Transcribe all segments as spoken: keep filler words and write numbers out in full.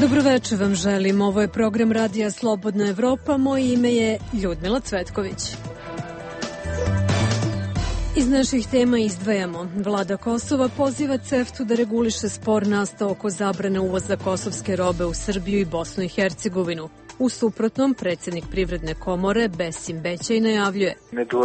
Dobroveče vam želim. Ovo je program Radija Slobodna Evropa. Moje ime je Ljudmila Cvetković. Iz naših tema izdvajamo. Vlada Kosova poziva CEFTA da reguliše spor nastao oko zabrane uvoza kosovske robe u Srbiju i Bosnu i Hercegovinu. U suprotnom, predsjednik Privredne komore Besim Bećaj najavljuje: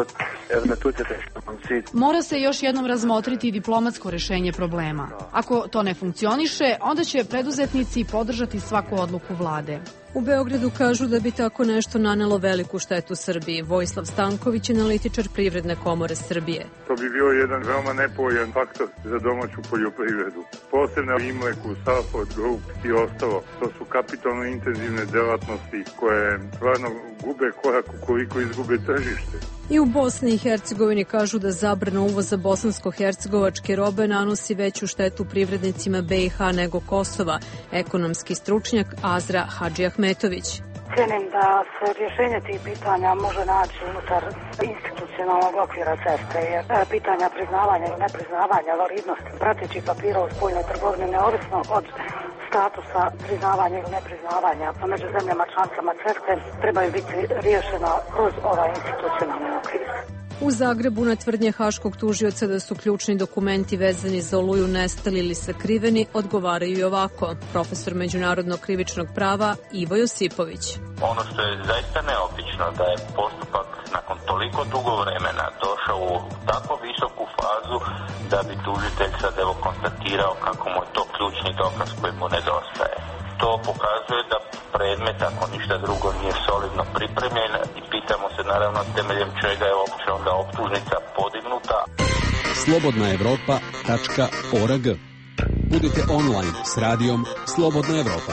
mora se još jednom razmotriti diplomatsko rešenje problema. Ako to ne funkcioniše, onda će preduzetnici podržati svaku odluku vlade. U Beogradu kažu da bi tako nešto nanelo veliku štetu Srbiji. Vojislav Stanković, analitičar Privredne komore Srbije. To bi bio jedan veoma nepovoljan faktor za domaću poljoprivredu. Posebno Imleku, Safod, Grup i ostalo. To su kapitalno intenzivne delatnosti koje stvarno gube korak ukoliko izgube tržište. I u Bosni i Hercegovini kažu da zabrana uvoza bosansko-hercegovačke robe nanosi veću štetu privrednicima B i H nego Kosova. Ekonomski stručnjak Azra Hadžiahmetović. Cijenim da se rješenje tih pitanja može naći unutar institucionalnog okvira CEFTA, jer pitanja priznavanja ili nepriznavanja validnosti pratećih papira u spoljnoj trgovini neovisno od statusa priznavanja ili nepriznavanja među zemljama članicama CEFTA trebaju biti riješena kroz ovaj institucionalni okvir. U Zagrebu na tvrdnje haškog tužioca da su ključni dokumenti vezani za Oluju nestali ili sakriveni odgovaraju i ovako. Profesor međunarodnog krivičnog prava Ivo Josipović. Ono što je zaista neobično da je postupak nakon toliko dugo vremena došao u tako visoku fazu da bi tužitelj sad evo konstatirao kako mu je to ključni dokaz koji mu nedostaje. To pokazuje da predmet, ako ništa drugo, nije solidno pripremljen i pitamo se naravno temeljem čega je uopće onda optužnica podignuta. slobodna evropa tačka org. Budite online s radijom Slobodna Evropa.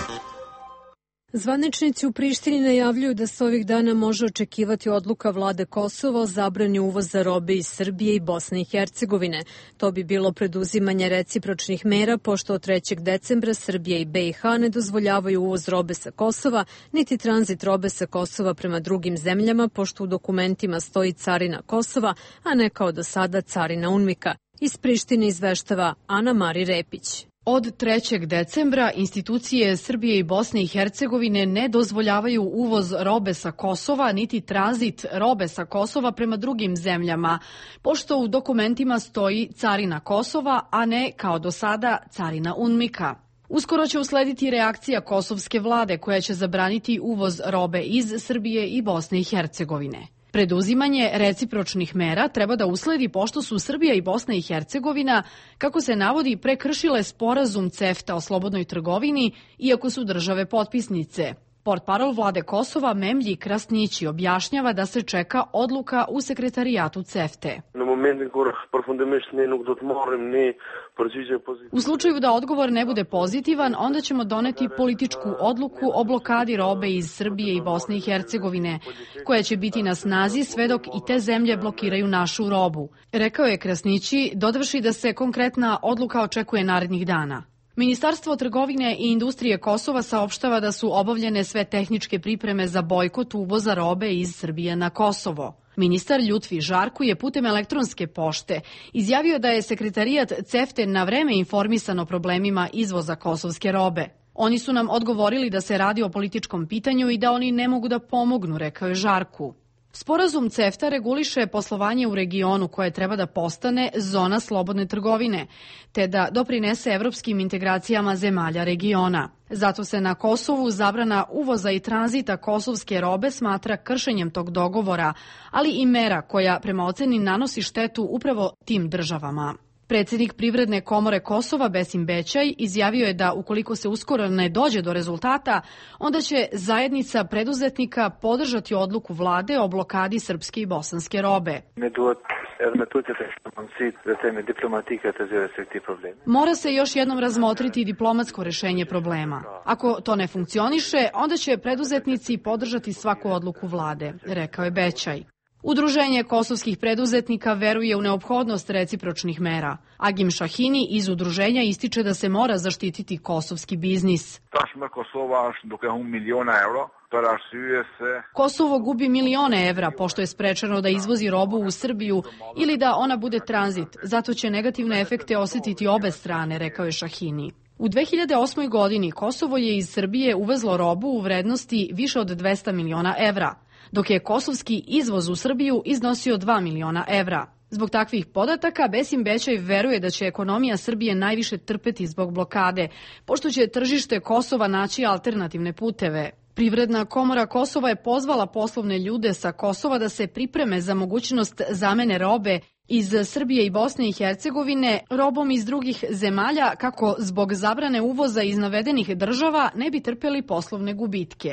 Zvaničnici u Prištini najavljuju da se ovih dana može očekivati odluka vlade Kosova o zabrani uvoza robe iz Srbije i Bosne i Hercegovine. To bi bilo preduzimanje recipročnih mera, pošto od trećeg decembra Srbija i B i H ne dozvoljavaju uvoz robe sa Kosova, niti tranzit robe sa Kosova prema drugim zemljama, pošto u dokumentima stoji carina Kosova, a ne kao do sada carina UNMIK-a. Iz Prištine izveštava Ana Mari Repić. Od trećeg decembra institucije Srbije i Bosne i Hercegovine ne dozvoljavaju uvoz robe sa Kosova niti tranzit robe sa Kosova prema drugim zemljama, pošto u dokumentima stoji carina Kosova, a ne kao do sada carina UNMIK-a. Uskoro će uslediti reakcija kosovske vlade koja će zabraniti uvoz robe iz Srbije i Bosne i Hercegovine. Preduzimanje recipročnih mera treba da usledi pošto su Srbija i Bosna i Hercegovina, kako se navodi, prekršile sporazum CEFTA o slobodnoj trgovini, iako su države potpisnice. Portparol vlade Kosova Memlji Krasnići objašnjava da se čeka odluka u sekretarijatu CEFTA-e. U slučaju da odgovor ne bude pozitivan, onda ćemo doneti političku odluku o blokadi robe iz Srbije i Bosne i Hercegovine, koja će biti na snazi sve dok i te zemlje blokiraju našu robu. Rekao je Krasnići, dodavši da se konkretna odluka očekuje narednih dana. Ministarstvo trgovine i industrije Kosova saopštava da su obavljene sve tehničke pripreme za bojkot uvoza robe iz Srbije na Kosovo. Ministar Ljutvi Žarku je putem elektronske pošte izjavio da je sekretarijat CEFTA na vreme informisan o problemima izvoza kosovske robe. Oni su nam odgovorili da se radi o političkom pitanju i da oni ne mogu da pomognu, rekao je Žarku. Sporazum CEFTA reguliše poslovanje u regionu koje treba da postane zona slobodne trgovine, te da doprinese evropskim integracijama zemalja regiona. Zato se na Kosovu zabrana uvoza i tranzita kosovske robe smatra kršenjem tog dogovora, ali i mera koja prema oceni nanosi štetu upravo tim državama. Predsjednik Privredne komore Kosova Besim Bećaj izjavio je da ukoliko se uskoro ne dođe do rezultata, onda će zajednica preduzetnika podržati odluku vlade o blokadi srpske i bosanske robe. Mora se još jednom razmotriti diplomatsko rešenje problema. Ako to ne funkcioniše, onda će preduzetnici podržati svaku odluku vlade, rekao je Bećaj. Udruženje kosovskih preduzetnika veruje u neophodnost recipročnih mera. Agim Šahini iz udruženja ističe da se mora zaštititi kosovski biznis. Kosovo gubi milione evra pošto je sprečeno da izvozi robu u Srbiju ili da ona bude tranzit, zato će negativne efekte osjetiti obe strane, rekao je Šahini. U dve hiljade osmoj. godini Kosovo je iz Srbije uvezlo robu u vrednosti više od dvesta miliona evra, dok je kosovski izvoz u Srbiju iznosio dva miliona evra. Zbog takvih podataka Besim Bećaj veruje da će ekonomija Srbije najviše trpeti zbog blokade, pošto će tržište Kosova naći alternativne puteve. Privredna komora Kosova je pozvala poslovne ljude sa Kosova da se pripreme za mogućnost zamene robe iz Srbije i Bosne i Hercegovine robom iz drugih zemalja kako zbog zabrane uvoza iz navedenih država ne bi trpeli poslovne gubitke.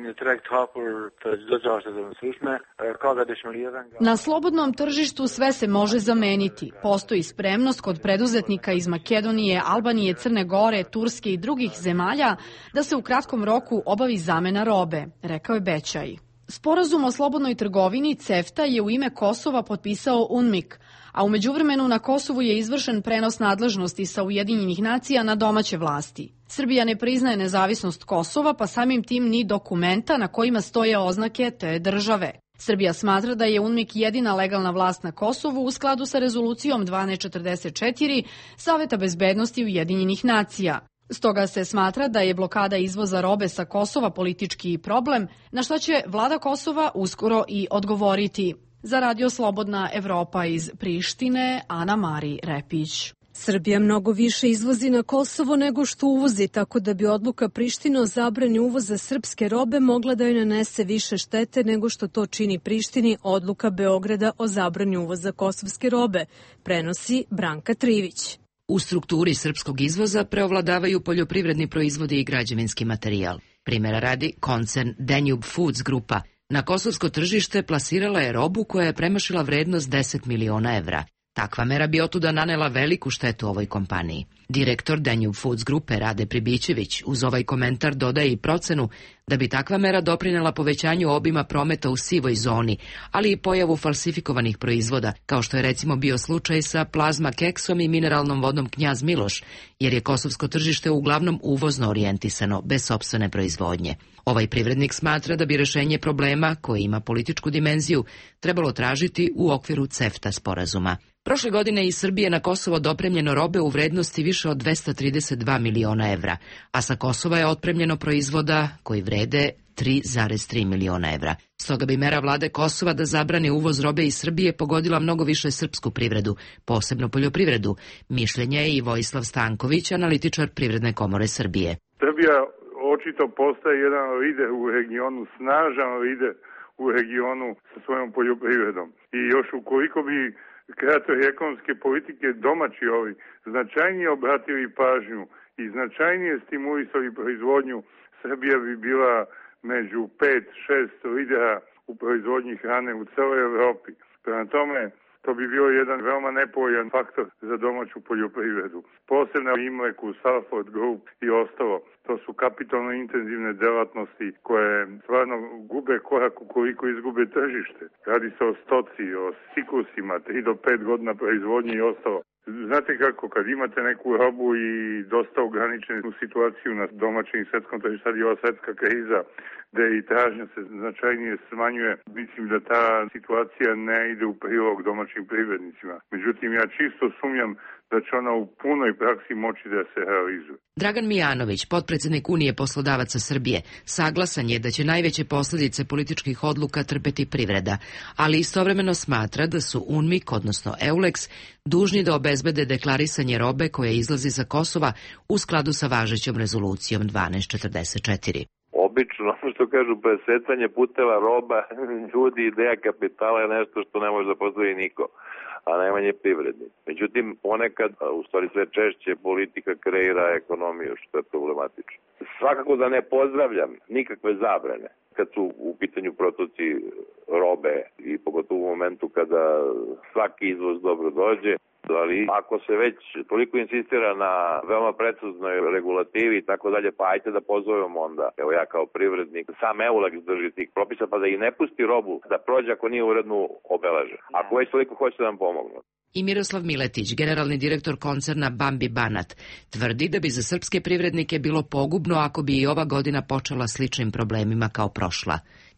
Na slobodnom tržištu sve se može zameniti. Postoji spremnost kod preduzetnika iz Makedonije, Albanije, Crne Gore, Turske i drugih zemalja da se u kratkom roku obavi zamena robe, rekao je Bećaj. Sporazum o slobodnoj trgovini CEFTA je u ime Kosova potpisao UNMIK, a u međuvremenu na Kosovu je izvršen prenos nadležnosti sa Ujedinjenih nacija na domaće vlasti. Srbija ne priznaje nezavisnost Kosova, pa samim tim ni dokumenta na kojima stoje oznake te države. Srbija smatra da je UNMIK jedina legalna vlast na Kosovu u skladu sa rezolucijom dvanaest četrdeset četiri Saveta bezbednosti Ujedinjenih nacija. Stoga se smatra da je blokada izvoza robe sa Kosova politički problem, na šta će vlada Kosova uskoro i odgovoriti. Za Radio Slobodna Evropa iz Prištine, Ana Mari Repić. Srbija mnogo više izvozi na Kosovo nego što uvozi, tako da bi odluka Prištine o zabrani uvoza srpske robe mogla da joj nanese više štete nego što to čini Prištini odluka Beograda o zabrani uvoza kosovske robe, prenosi Branka Trivić. U strukturi srpskog izvoza preovladavaju poljoprivredni proizvodi i građevinski materijal. Primjera radi, koncern Danube Foods grupa na kosovsko tržište plasirala je robu koja je premašila vrednost deset miliona evra. Takva mera bi otuda nanela veliku štetu ovoj kompaniji. Direktor Danube Foods grupe Rade Pribićević uz ovaj komentar dodaje i procenu da bi takva mera doprinela povećanju obima prometa u sivoj zoni, ali i pojavu falsifikovanih proizvoda, kao što je recimo bio slučaj sa plazma keksom i mineralnom vodom Knjaz Miloš, jer je kosovsko tržište uglavnom uvozno orijentisano, bez sopstvene proizvodnje. Ovaj privrednik smatra da bi rešenje problema, koji ima političku dimenziju, trebalo tražiti u okviru CEFTA sporazuma. Prošle godine iz Srbije na Kosovo dopremljeno robe u vrednosti više od dvesta trideset dva miliona evra, a sa Kosova je otpremljeno proizvoda koji vrede tri zarez tri miliona evra. Stoga bi mera vlade Kosova da zabrani uvoz robe iz Srbije pogodila mnogo više srpsku privredu, posebno poljoprivredu. Mišljenje je i Vojislav Stanković, analitičar Privredne komore Srbije. Srbija očito postaje jedan lider u regionu, snažan lider u regionu sa svojom poljoprivredom. I još ukoliko bi kreatori ekonomske politike domaći ovi značajnije obratili pažnju i značajnije stimulisali proizvodnju, Srbija bi bila među pet šest lidera u proizvodnji hrane u celoj Evropi. Prema tome, to bi bio jedan veoma nepovoljan faktor za domaću poljoprivredu. Posebno Imleku, Salford Group i ostalo. To su kapitalno intenzivne delatnosti koje stvarno gube korak ukoliko izgube tržište. Radi se o stoci, o ciklusima, tri do pet godina proizvodnje i ostalo. Znate kako, kad imate neku robu i dosta ograničenu situaciju na domaćem i svetskom tržištu, sad je ova svetska kriza, gde i tražnja se značajnije smanjuje, mislim da ta situacija ne ide u prilog domaćim privrednicima. Međutim, ja čisto sumnjam da će ona u punoj praksi moći da se realizuje. Dragan Mijanović, potpredsednik Unije poslodavaca Srbije, saglasan je da će najveće posljedice političkih odluka trpeti privreda, ali istovremeno smatra da su UNMIK, odnosno EULEX, dužni da obezbede deklarisanje robe koja izlazi sa Kosova u skladu sa važećom rezolucijom dvanaest četrdeset četiri. Obično, što kažu, presecanje puteva roba, ljudi, ideja kapitala je nešto što ne može da postoji niko, a najmanje privredni. Međutim, ponekad, u stvari sve češće, politika kreira ekonomiju, što je problematično. Svakako da ne pozdravljam nikakve zabrane kad su u pitanju protoci robe i pogotovo u momentu kada svaki izvoz dobro dođe. Ali ako se već toliko insistira na veoma preciznoj regulativi i tako dalje, pa ajte da pozovemo onda, evo ja kao privrednik, sam EULEX drži tih propisa, pa da i ne pusti robu da prođe ako nije uredno obeleže. Ako već toliko hoće da nam pomognu. I Miroslav Miletić, generalni direktor koncerna Bambi Banat, tvrdi da bi za srpske privrednike bilo pogubno ako bi i ova godina počela sličnim problemima kao prošla.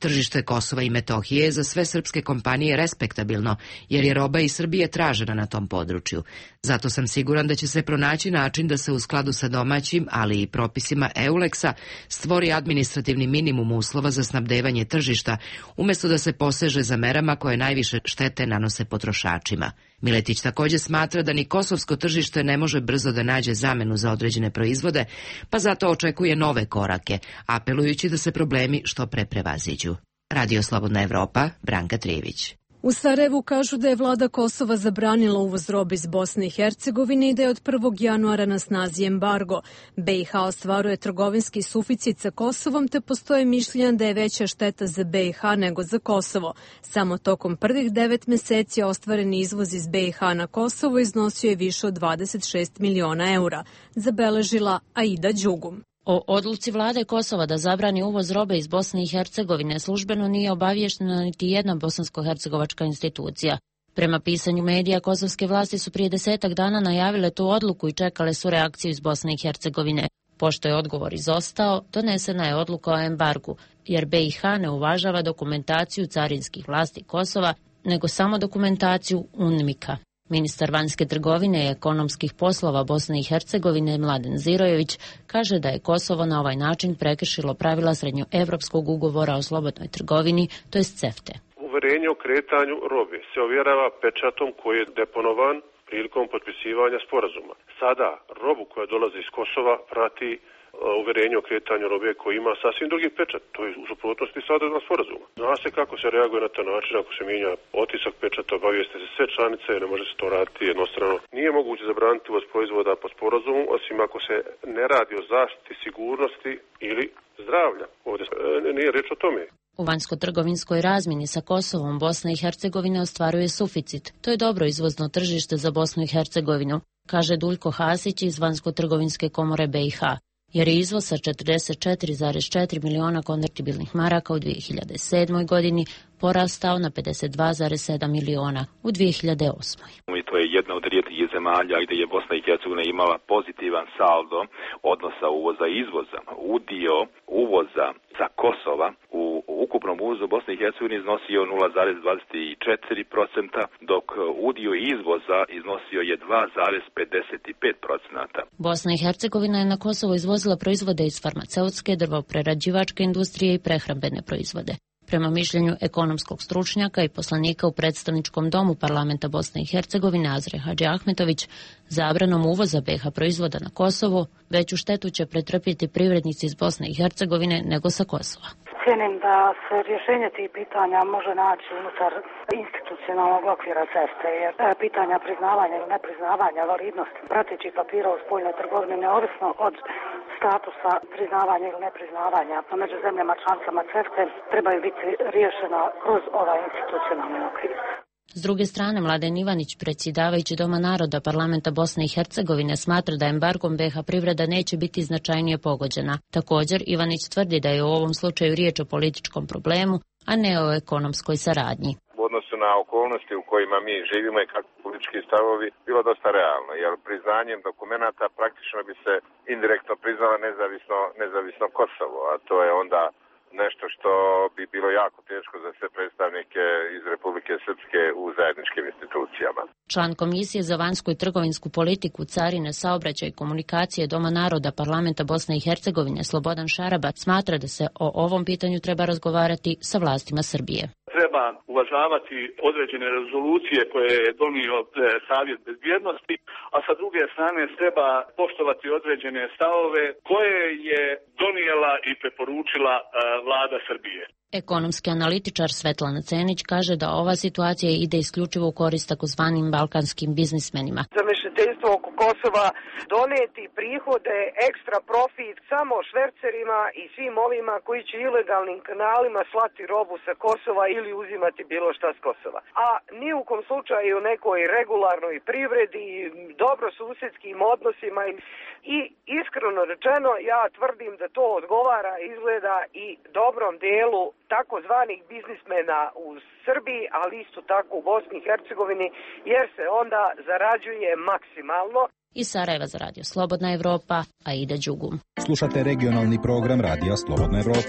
Tržište Kosova i Metohije je za sve srpske kompanije respektabilno, jer je roba iz Srbije tražena na tom području. Zato sam siguran da će se pronaći način da se u skladu sa domaćim, ali i propisima EULEX-a stvori administrativni minimum uslova za snabdevanje tržišta, umjesto da se poseže za merama koje najviše štete nanose potrošačima. Miletić također smatra da ni kosovsko tržište ne može brzo da nađe zamenu za određene proizvode, pa zato očekuje nove korake, apelujući da se problemi što pre prevaziđu. Radio Slobodna Evropa, Branka Trijević. U Sarajevu kažu da je vlada Kosova zabranila uvoz robe iz Bosne i Hercegovine i da je od prvog januara na snazi embargo. B i H ostvaruje trgovinski suficit sa Kosovom, te postoje mišljenja da je veća šteta za B i H nego za Kosovo. Samo tokom prvih devet meseci ostvareni izvoz iz B i H na Kosovo iznosio je više od dvadeset šest miliona eura, zabeležila Aida Đugum. O odluci vlade Kosova da zabrani uvoz robe iz Bosne i Hercegovine službeno nije obaviještena niti jedna bosansko-hercegovačka institucija. Prema pisanju medija, kosovske vlasti su prije desetak dana najavile tu odluku i čekale su reakciju iz Bosne i Hercegovine. Pošto je odgovor izostao, donesena je odluka o embargu, jer B i H ne uvažava dokumentaciju carinskih vlasti Kosova, nego samo dokumentaciju UNMIK-a. Ministar vanjske trgovine i ekonomskih poslova Bosne i Hercegovine Mladen Zirojević kaže da je Kosovo na ovaj način prekršilo pravila srednjoevropskog ugovora o slobodnoj trgovini, to jest CEFTA. Uverenje o kretanju robe se ovjerava pečatom koji je deponovan prilikom potpisivanja sporazuma. Sada robu koja dolazi iz Kosova prati uverenje o kretanju robe koji ima sasvim drugi pečat. To je u suprotnosti sa odredbama sporazuma. Zna se kako se reaguje na taj način ako se mijenja otisak pečata, obavijeste se sve članice, ne može se to raditi jednostrano. Nije moguće zabraniti uvoz proizvoda po sporazumu, osim ako se ne radi o zaštiti sigurnosti ili zdravlja. Ovdje nije reč o tome. U vanjsko-trgovinskoj razmjeni sa Kosovom Bosna i Hercegovina ostvaruje suficit. To je dobro izvozno tržište za Bosnu i Hercegovinu, kaže Duljko Hasić iz Vanjsko-trgovinske komore B i H. Jer je izvoz sa četrdeset četiri zarez četiri miliona konvertibilnih maraka u dvije hiljade sedmoj godini porastao na pedeset dva zarez sedam miliona u dvije hiljade osmoj. I to je jedna od rijetkih zemalja gdje je Bosna i Hercegovina imala pozitivan saldo odnosa uvoza i izvoza. Udio uvoza sa Kosova u ukupnom uvozu Bosne i Hercegovine iznosio nula zarez dvadeset četiri procenta, dok udio izvoza iznosio je dva zarez pedeset pet procenta. Bosna i Hercegovina je na Kosovo izvozila proizvode iz farmaceutske, drvoprerađivačke industrije i prehrambene proizvode. Prema mišljenju ekonomskog stručnjaka i poslanika u predstavničkom domu parlamenta Bosne i Hercegovine Azre Hadži Ahmetović, zabranom uvoza B i H proizvoda na Kosovo, veću štetu će pretrpjeti privrednici iz Bosne i Hercegovine nego sa Kosova. Cijenim da se rješenje tih pitanja može naći unutar institucionalnog okvira CEFTA, jer pitanja priznavanja ili nepriznavanja validnosti pratećih papira u spoljnoj trgovini neovisno od statusa priznavanja ili nepriznavanja među zemljama članicama CEFTA trebaju biti riješena kroz ovaj institucionalni okvir. S druge strane, Mladen Ivanić, predsjedavajući Doma naroda parlamenta Bosne i Hercegovine, smatra da embargom B i H privreda neće biti značajnije pogođena. Također, Ivanić tvrdi da je u ovom slučaju riječ o političkom problemu, a ne o ekonomskoj saradnji. U odnosu na okolnosti u kojima mi živimo i kakvi politički stavovi, bilo dosta realno, jer priznanjem dokumenata praktično bi se indirektno priznala nezavisno, nezavisno Kosovo, a to je onda nešto što bi bilo jako teško za sve predstavnike iz Republike Srpske u zajedničkim institucijama. Član Komisije za vanjsku i trgovinsku politiku, carine, saobraćaj i komunikacije Doma naroda parlamenta Bosne i Hercegovine Slobodan Šarabac smatra da se o ovom pitanju treba razgovarati sa vlastima Srbije. Treba uvažavati određene rezolucije koje je donio Savjet bezbjednosti, a sa druge strane treba poštovati određene stavove koje je donijela i preporučila vlada Srbije. Ekonomski analitičar Svetlana Cenić kaže da ova situacija ide isključivo u korist takozvanim balkanskim biznismenima. Zamešateljstvo oko Kosova donijeti prihode, ekstra profit samo švercerima i svim ovima koji će ilegalnim kanalima slati robu sa Kosova ili uzimati bilo šta s Kosova. A ni u kom slučaju nekoj regularnoj privredi, dobrosusjedskim odnosima i iskreno rečeno ja tvrdim da to odgovara izgleda i dobrom delu takozvanih biznismena u Srbiji, ali isto tako u Bosni i Hercegovini, jer se onda zarađuje maksimalno. Iz Sarajeva za Radio Slobodna Evropa, Aida Đugum. Slušate regionalni program Radio Slobodna Evropa.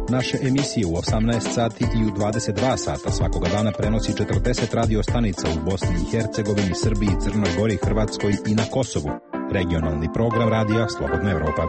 Naše emisije u osamnaest sati i u dvadeset dva sata svakoga dana prenosi četrdeset radio stanica u Bosni i Hercegovini, Srbiji, Crnoj Gori, Hrvatskoj i na Kosovu. Regionalni program radija Slobodna Evropa.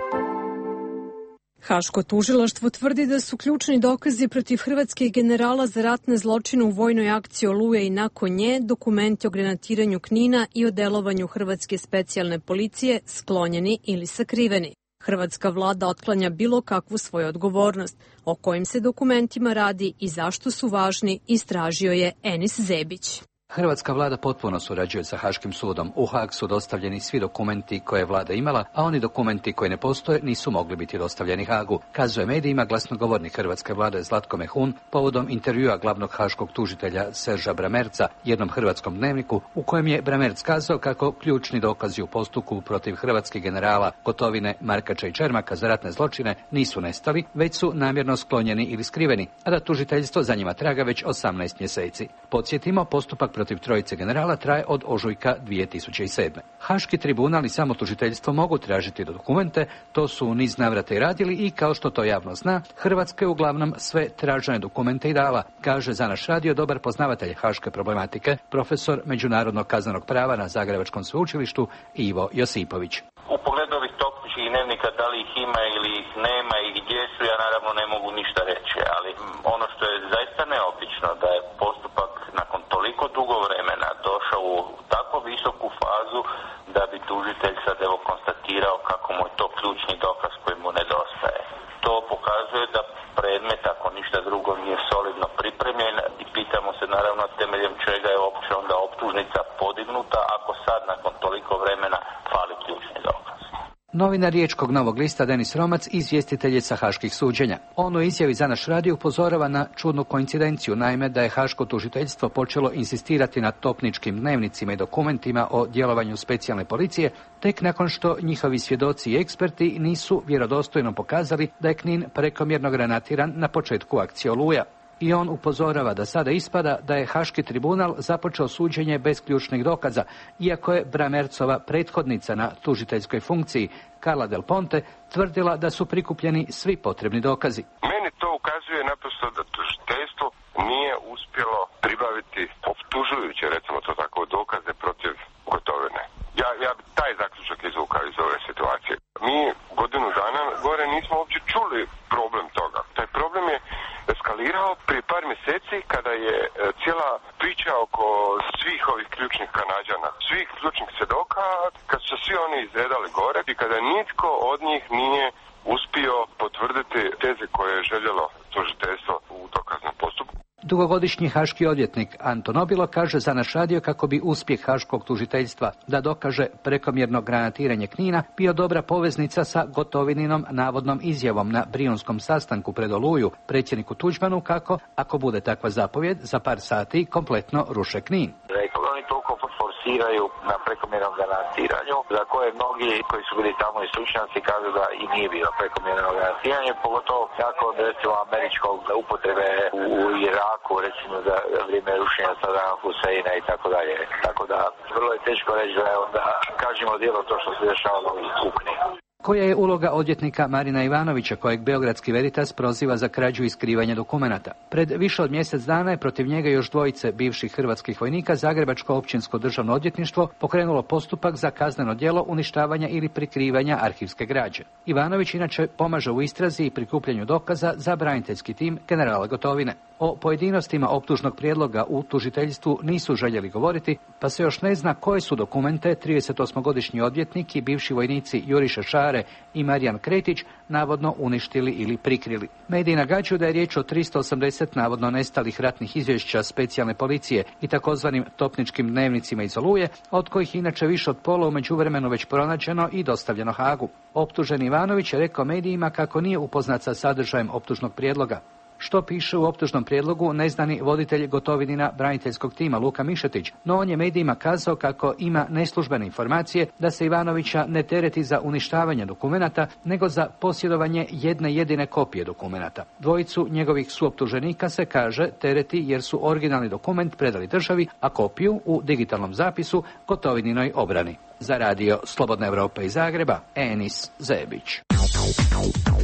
Haško tužilaštvo tvrdi da su ključni dokazi protiv hrvatskih generala za ratne zločine u vojnoj akciji Oluja i nakon nje, dokumenti o granatiranju Knina i o delovanju hrvatske specijalne policije sklonjeni ili sakriveni. Hrvatska vlada otklanja bilo kakvu svoju odgovornost. O kojim se dokumentima radi i zašto su važni, istražio je Enis Zebić. Hrvatska vlada potpuno surađuje sa Haškim sudom. U Haag su dostavljeni svi dokumenti koje je vlada imala, a oni dokumenti koji ne postoje nisu mogli biti dostavljeni Haagu, kazuje medijima glasnogovornik hrvatske vlade Zlatko Mehun povodom intervjua glavnog haškog tužitelja Serža Bramerca jednom hrvatskom dnevniku, u kojem je Bramerc kazao kako ključni dokazi u postupku protiv hrvatskih generala Gotovine, Markača i Čermaka za ratne zločine nisu nestali, već su namjerno sklonjeni ili skriveni, a da tužiteljstvo za njima traga već osamnaest mjeseci. Podsjetimo, postupak protiv trojice generala traje od ožujka dvije tisuće sedme. Haški tribunal i samo tužiteljstvo mogu tražiti dokumente, to su u niz navrata i radili i kao što to javno zna, Hrvatska je uglavnom sve tražene dokumente i dala, kaže za naš radio dobar poznavatelj haške problematike, profesor međunarodnog kaznenog prava na Zagrebačkom sveučilištu Ivo Josipović. U pogledu ovih topničkih dnevnika, da li ih ima ili ih nema i gdje su, ja naravno ne mogu ništa reći, ali ono što je zaista neobično da je postupak nakon toliko dugo vremena došao u tako visoku fazu da bi tužitelj sad evo konstatirao kako mu je to ključni dokaz koji mu nedostaje. To pokazuje da predmet, ako ništa drugo, nije solidno pripremljen i pitamo se naravno temeljem čega je uopće onda optužnica podignuta ako sad nakon toliko vremena fali ključni dokaz. Novinar Riječkog Novog lista Denis Romac izvjestitelj je sa haških suđenja. On u izjavi za naš radio upozorava na čudnu koincidenciju, naime da je haško tužiteljstvo počelo insistirati na topničkim dnevnicima i dokumentima o djelovanju specijalne policije, tek nakon što njihovi svjedoci i eksperti nisu vjerodostojno pokazali da je Knin prekomjerno granatiran na početku akcije Oluja. I on upozorava da sada ispada da je Haški tribunal započeo suđenje bez ključnih dokaza, iako je Bramercova prethodnica na tužiteljskoj funkciji, Carla Del Ponte, tvrdila da su prikupljeni svi potrebni dokazi. Meni to ukazuje naprosto da tužiteljstvo nije uspjelo pribaviti optužujuće, recimo to tako, dokaze protiv Gotovine. Ja, ja bi taj zaključak izvukao iz ove situacije. Mi godinu dana gore nismo uopće čuli problem toga. Taj problem je eskalirao prije par mjeseci kada je cijela priča oko svih ovih ključnih Kanađana, svih ključnih svjedoka, kad su svi oni izredali gore i kada nitko od njih nije uspio potvrditi teze koje je željelo tužiteljstvo u dokaznom postupku. Dugogodišnji haški odvjetnik Anton Obilo kaže za naš radio kako bi uspjeh haškog tužiteljstva da dokaže prekomjerno granatiranje Knina bio dobra poveznica sa Gotovininom navodnom izjavom na Brijunskom sastanku pred Oluju predsjedniku Tuđmanu kako, ako bude takva zapovjed, za par sati kompletno ruše Knin. Oni toliko forsiraju na prekomjernom granatiranju, za koje mnogi koji su bili tamo i stručnjaci kažu da i nije bilo prekomjerno granatiranje, pogotovo jako recimo američkog upotrebe u Iraku, recimo za vrijeme rušenja Sadama Huseina i tako dalje. Tako da vrlo je teško reći da je onda kažemo djelo to što se dešavalo u Kninu. Koja je uloga odvjetnika Marina Ivanovića, kojeg Beogradski Veritas proziva za krađu i skrivanje dokumenata? Pred više od mjesec dana je protiv njega još dvojice bivših hrvatskih vojnika Zagrebačko općinsko državno odvjetništvo pokrenulo postupak za kazneno djelo uništavanja ili prikrivanja arhivske građe. Ivanović inače pomaže u istrazi i prikupljanju dokaza za braniteljski tim generala Gotovine. O pojedinostima optužnog prijedloga u tužiteljstvu nisu željeli govoriti, pa se još ne zna koje su dokumente tridesetosmogodišnji odvjetnik i bivši vojnici Juriša Šare i Marijan Kretić navodno uništili ili prikrili. Mediji nagađaju da je riječ o tristo osamdeset navodno nestalih ratnih izvješća specijalne policije i takozvanim topničkim dnevnicima iz Oluje, od kojih inače više od pola u međuvremenu već pronađeno i dostavljeno Haagu. Optuženi Ivanović je rekao medijima kako nije upoznat sa sadržajem optužnog prijedloga. Što piše u optužnom prijedlogu neznani voditelj Gotovinina braniteljskog tima Luka Mišetić, no on je medijima kazao kako ima neslužbene informacije da se Ivanovića ne tereti za uništavanje dokumenata, nego za posjedovanje jedne jedine kopije dokumenata. Dvojicu njegovih suoptuženika se kaže tereti jer su originalni dokument predali državi, a kopiju u digitalnom zapisu Gotovininoj obrani. Za radio Slobodna Evropa iz Zagreba, Enis Zebić.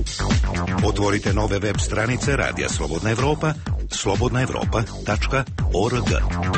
Otvorite nove web stranice Radija Slobodna Evropa, slobodna evropa tačka org.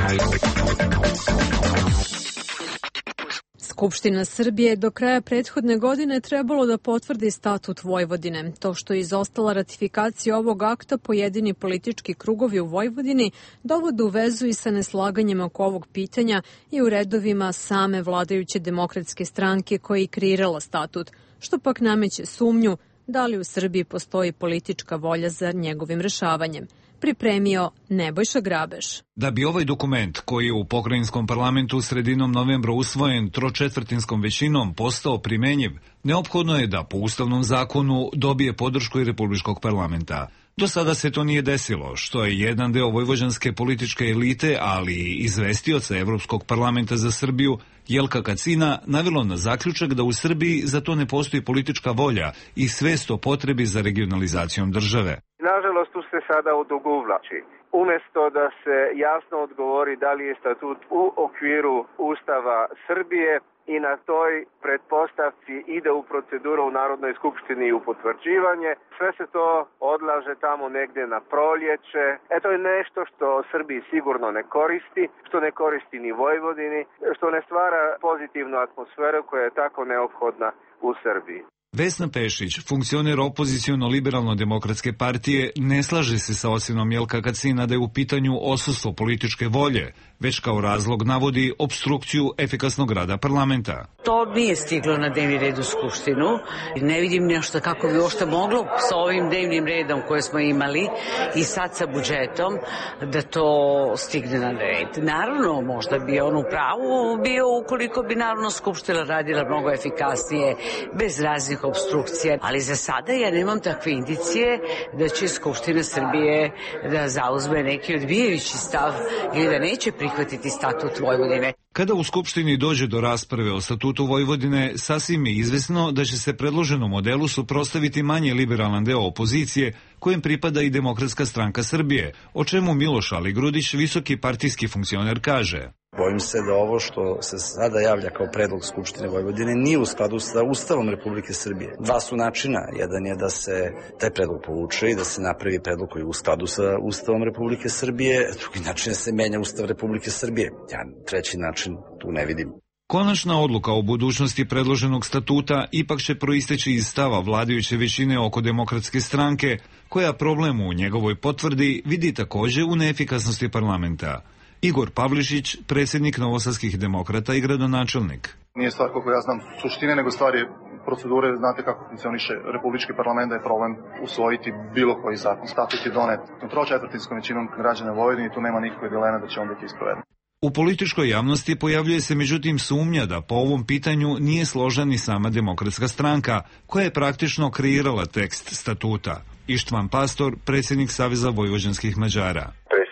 Skupština Srbije do kraja prethodne godine trebalo da potvrdi statut Vojvodine. To što je izostala ratifikacija ovog akta, pojedini politički krugovi u Vojvodini dovode u vezu i sa neslaganjem oko ovog pitanja i u redovima same vladajuće demokratske stranke koja je kreirala statut, što pak nameće sumnju da li u Srbiji postoji politička volja za njegovim rešavanjem. Pripremio Nebojša Grabeš. Da bi ovaj dokument, koji je u pokrajinskom parlamentu sredinom novembra usvojen tročetvrtinskom većinom, postao primenjiv, neophodno je da po ustavnom zakonu dobije podršku i Republičkog parlamenta. Do sada se to nije desilo, što je jedan deo vojvođanske političke elite, ali i izvestioca Evropskog parlamenta za Srbiju, Jelka Kacina, navelo na zaključak da u Srbiji za to ne postoji politička volja i svest o potrebi za regionalizacijom države. Nažalost, tu se sada odugovlači. Umesto da se jasno odgovori da li je statut u okviru Ustava Srbije i na toj pretpostavci ide u proceduru u Narodnoj skupštini i u potvrđivanje, sve se to odlaže tamo negde na proljeće. E to je nešto što Srbiji sigurno ne koristi, što ne koristi ni Vojvodini, što ne stvara pozitivnu atmosferu koja je tako neophodna u Srbiji. Vesna Pešić, funkcioner opoziciono-liberalno-demokratske partije, ne slaže se sa ocenom Jelka Kacina da je u pitanju odsustvo političke volje, već kao razlog navodi opstrukciju efikasnog rada parlamenta. To nije stiglo na dnevni red u Skupštinu. Ne vidim nešto kako bi uopšte moglo sa ovim dnevnim redom koje smo imali i sad sa budžetom da to stigne na red. Naravno, možda bi on u pravu bio ukoliko bi Narodna skupština radila mnogo efikasnije, bez raznih obstrukcija, ali za sada ja nemam takve indicije da će Skupština Srbije da zauzme neki odbijajući stav ili da neće prihvatiti statut Vojvodine. Kada u Skupštini dođe do rasprave o statutu Vojvodine, sasvim je izvesno da će se predloženom modelu suprotstaviti manje liberalan deo opozicije, kojem pripada i Demokratska stranka Srbije, o čemu Miloš Aligrudić, visoki partijski funkcioner, kaže. Bojim se da ovo što se sada javlja kao predlog Skupštine Vojvodine nije u skladu sa Ustavom Republike Srbije. Dva su načina. Jedan je da se taj predlog povuče i da se napravi predlog koji je u skladu sa Ustavom Republike Srbije. Drugi način je da se menja Ustav Republike Srbije. Ja treći način tu ne vidim. Konačna odluka o budućnosti predloženog statuta ipak će proisteći iz stava vladajuće većine oko Demokratske stranke, koja problem u njegovoj potvrdi vidi takođe u neefikasnosti parlamenta. Igor Pavlišić, predsjednik Novosadskih demokrata i gradonačelnik. Nije stvar, koliko ja znam, suštine, nego stvar je procedure. Znate kako funkcioniše Republički parlament, da je problem usvojiti bilo koji zakon. Statut je donet tročetvrtinskom većinom građana Vojvodine i tu nema nikakve dileme da će on biti isproveden. U političkoj javnosti pojavljuje se međutim sumnja da po ovom pitanju nije složna ni sama Demokratska stranka, koja je praktično kreirala tekst statuta. Ištvan Pastor, predsjednik Saveza vojvođanskih Mađara.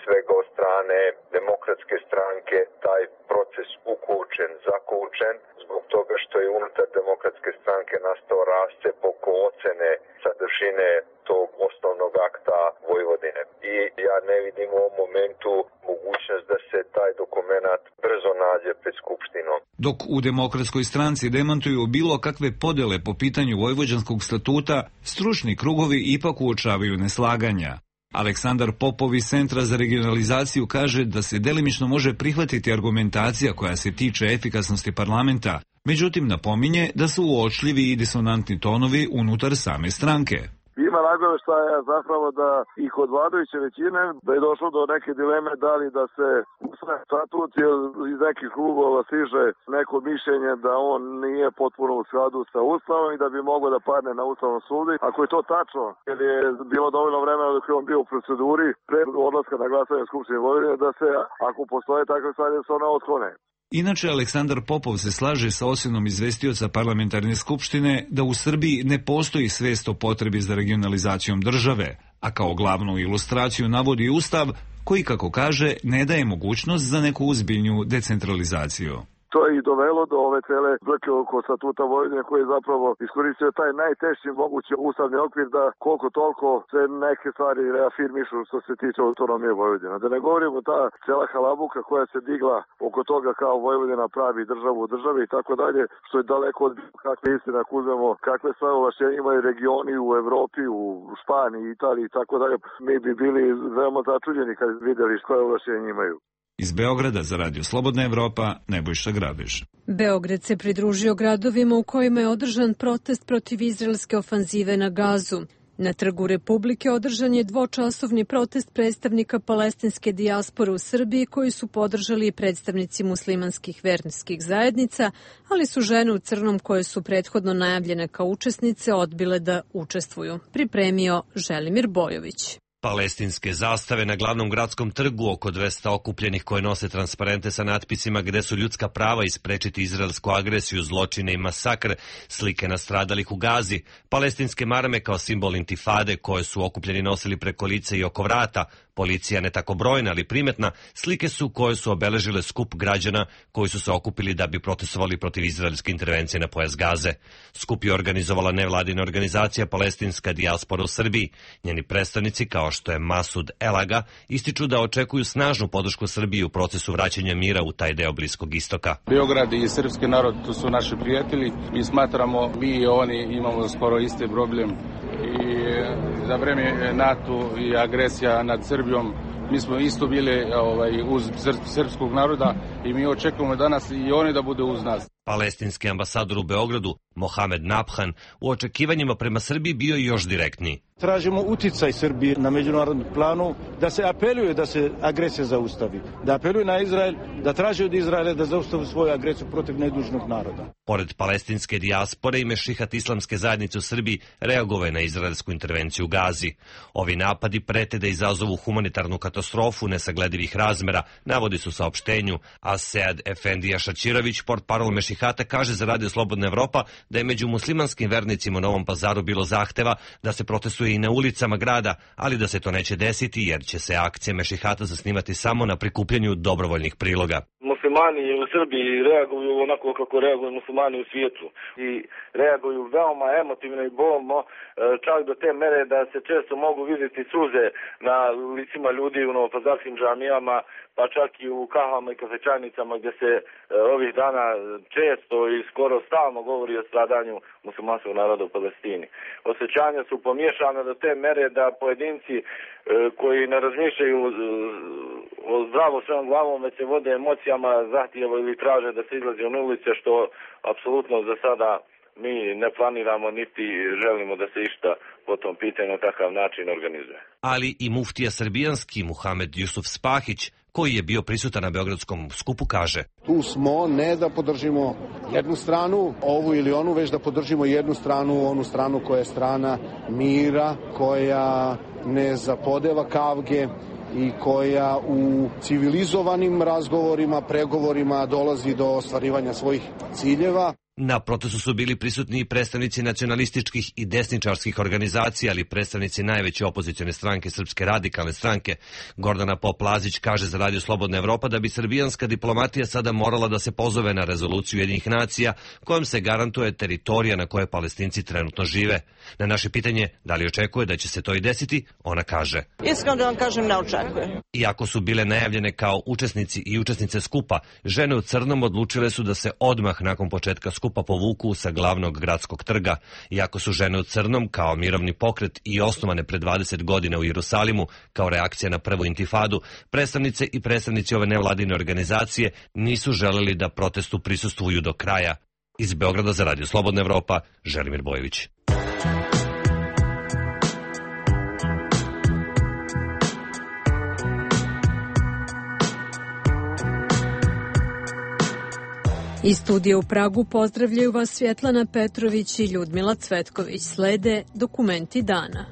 Demokratske stranke taj proces ukočen, zakočen, zbog toga što je unutar Demokratske stranke nastao rascep oko ocene sadržine tog osnovnog akta Vojvodine. I ja ne vidim u ovom momentu mogućnost da se taj dokument brzo nađe pred Skupštinom. Dok u Demokratskoj stranci demantuju bilo kakve podele po pitanju vojvođanskog statuta, stručni krugovi ipak uočavaju neslaganja. Aleksandar Popov iz Centra za regionalizaciju kaže da se delimično može prihvatiti argumentacija koja se tiče efikasnosti parlamenta, međutim napominje da su uočljivi i disonantni tonovi unutar same stranke. Ima nagoveštaja zapravo da i kod vladajuće većine da je došlo do neke dileme da li da se usvaja statut, jer iz nekih klubova stiže neko mišljenje da on nije potpuno u skladu sa Ustavom i da bi moglo da padne na Ustavnom sudu. Ako je to tačno, jer je bilo dovoljno vremena dok je on bio u proceduri pre odlaska na glasanje Skupštine Vojvodine, da se, ako postoje takve stvari, da se ona otklone. Inače, Aleksandar Popov se slaže sa ocjenom izvestioca parlamentarne skupštine da u Srbiji ne postoji svest o potrebi za regionalizacijom države, a kao glavnu ilustraciju navodi Ustav koji, kako kaže, ne daje mogućnost za neku ozbiljnju decentralizaciju. To je i dovelo do ove cele brke oko statuta Vojvodine koji je zapravo iskoristio taj najteži mogući ustavni okvir da koliko toliko se neke stvari reafirmišu što se tiče autonomije Vojvodine. Da ne govorimo ta cela halabuka koja se digla oko toga kao Vojvodina pravi državu u državi i tako dalje, što je daleko od kakve istine ako uzmemo kakve sve ovlašćenja imaju regioni u Evropi, u Španiji, Italiji i tako dalje. Mi bi bili veoma začuđeni kad videli koje ovlašćenja imaju. Iz Beograda za Radio Slobodna Evropa, Nebojša Grabež. Beograd se pridružio gradovima u kojima je održan protest protiv izraelske ofanzive na Gazu. Na Trgu Republike održan je dvočasovni protest predstavnika palestinske dijaspore u Srbiji koji su podržali i predstavnici muslimanskih verskih zajednica, ali su žene u crnom koje su prethodno najavljene kao učesnice odbile da učestvuju. Pripremio Želimir Bojović. Palestinske zastave na glavnom gradskom trgu, oko dvesta okupljenih koje nose transparente sa natpisima gde su ljudska prava i sprečiti izraelsku agresiju, zločine i masakr, slike nastradalih u Gazi, palestinske marame kao simbol intifade koje su okupljeni nosili preko lice i oko vrata, policija ne tako brojna ali primetna, slike su koje su obeležile skup građana koji su se okupili da bi protestovali protiv izraelske intervencije na pojas Gaze. Skup je organizovala nevladina organizacija Palestinska dijaspora u Srbiji. Njeni predstavnici, kao što je Masud Elaga, ističu da očekuju snažnu podršku Srbiji u procesu vraćanja mira u taj deo Bliskog istoka. Beograd i srpski narod to su naši prijatelji. Mi smatramo, mi i oni imamo skoro isti problem. I za vreme NATO i agresija nad Srbijom mi smo isto bili ovaj, uz srpskog naroda i mi očekujemo danas i oni da bude uz nas. Palestinski ambasador u Beogradu, Mohamed Nabhan, u očekivanjima prema Srbiji bio i još direktniji. Tražimo uticaj Srbije na međunarodnom planu da se apeluje da se agresija zaustavi, da apeluje na Izrael, da traži od Izraela da zaustavi svoju agresiju protiv nedužnog naroda. Pored palestinske dijaspore i mešihat islamske zajednice u Srbiji reagove na izraelsku intervenciju u Gazi. Ovi napadi prete da izazovu humanitarnu katastrofu nesagledivih razmera, navodi su saopštenju, a Sead Efendija Šačirović, portparol mešihata, kaže za Radio Slobodna Evropa da je među muslimanskim vernicima u Novom Pazaru bilo zahteva da se protestuje i na ulicama grada, ali da se to neće desiti jer će se akcije mešihata zasnivati samo na prikupljanju dobrovoljnih priloga. Muslimani u Srbiji reaguju onako kako reaguju muslimani u svijetu i reaguju veoma emotivno i bolno, čak do te mere da se često mogu vidjeti suze na licima ljudi u novopazarskim džamijama, pa čak i u kahvama i kafečajnicama gdje se ovih dana često i skoro stalno govori o stradanju muslimanskog naroda u Palestini. Osjećanja su pomiješane do te mere da pojedinci koji ne razmišljaju o zdravo svojom glavom, već se vode emocijama, zahtijevo ili traže da se izlazi na ulice, što apsolutno za sada mi ne planiramo niti želimo da se išta po tom pitanju na takav način organizuje. Ali i muftija srbijanski Muhamed Jusuf Spahić, koji je bio prisutan na beogradskom skupu, kaže: Tu smo ne da podržimo jednu stranu, ovu ili onu, već da podržimo jednu stranu, onu stranu koja je strana mira, koja ne zapodeva kavge i koja u civilizovanim razgovorima, pregovorima dolazi do ostvarivanja svojih ciljeva. Na protestu su bili prisutni i predstavnici nacionalističkih i desničarskih organizacija, ali predstavnici najveće opozicione stranke Srpske radikalne stranke. Gordana Pop-Lazić kaže za Radio Slobodna Evropa da bi srbijanska diplomatija sada morala da se pozove na rezoluciju Ujedinjenih nacija kojom se garantuje teritorija na kojoj Palestinci trenutno žive. Na naše pitanje da li očekuje da će se to i desiti, ona kaže: Iskreno da vam kažem, ne očekujem. Iako su bile najavljene kao učesnici i učesnice skupa, žene u crnom odlučile su da se odmah nakon početka skupa pa povuku sa glavnog gradskog trga. Iako su žene u crnom kao mirovni pokret i osnovane pre dvadeset godina u Jerusalimu kao reakcija na prvu intifadu, predstavnice i predstavnici ove nevladine organizacije nisu želeli da protestu prisustvuju do kraja. Iz Beograda za Radio Slobodna Evropa, Želimir Bojović. Iz studija u Pragu pozdravljaju vas Svjetlana Petrović i Ljudmila Cvetković. Slede dokumenti dana.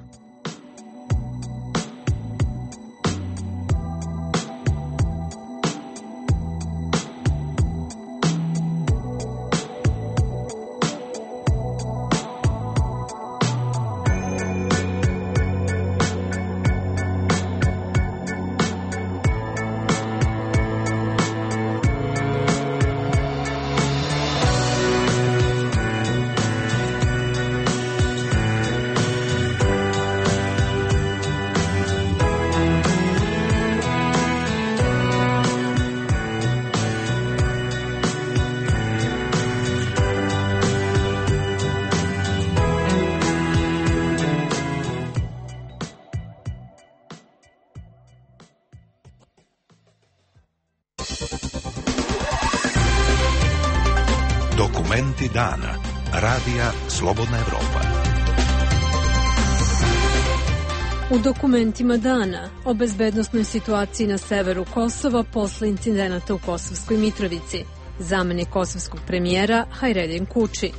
Dokumenti dana. Radija Slobodna Evropa. U dokumentima dana o bezbednosnoj situaciji na severu Kosova posle incidenata u Kosovskoj Mitrovici. Zamenik kosovskog premijera Hajredin Kuči.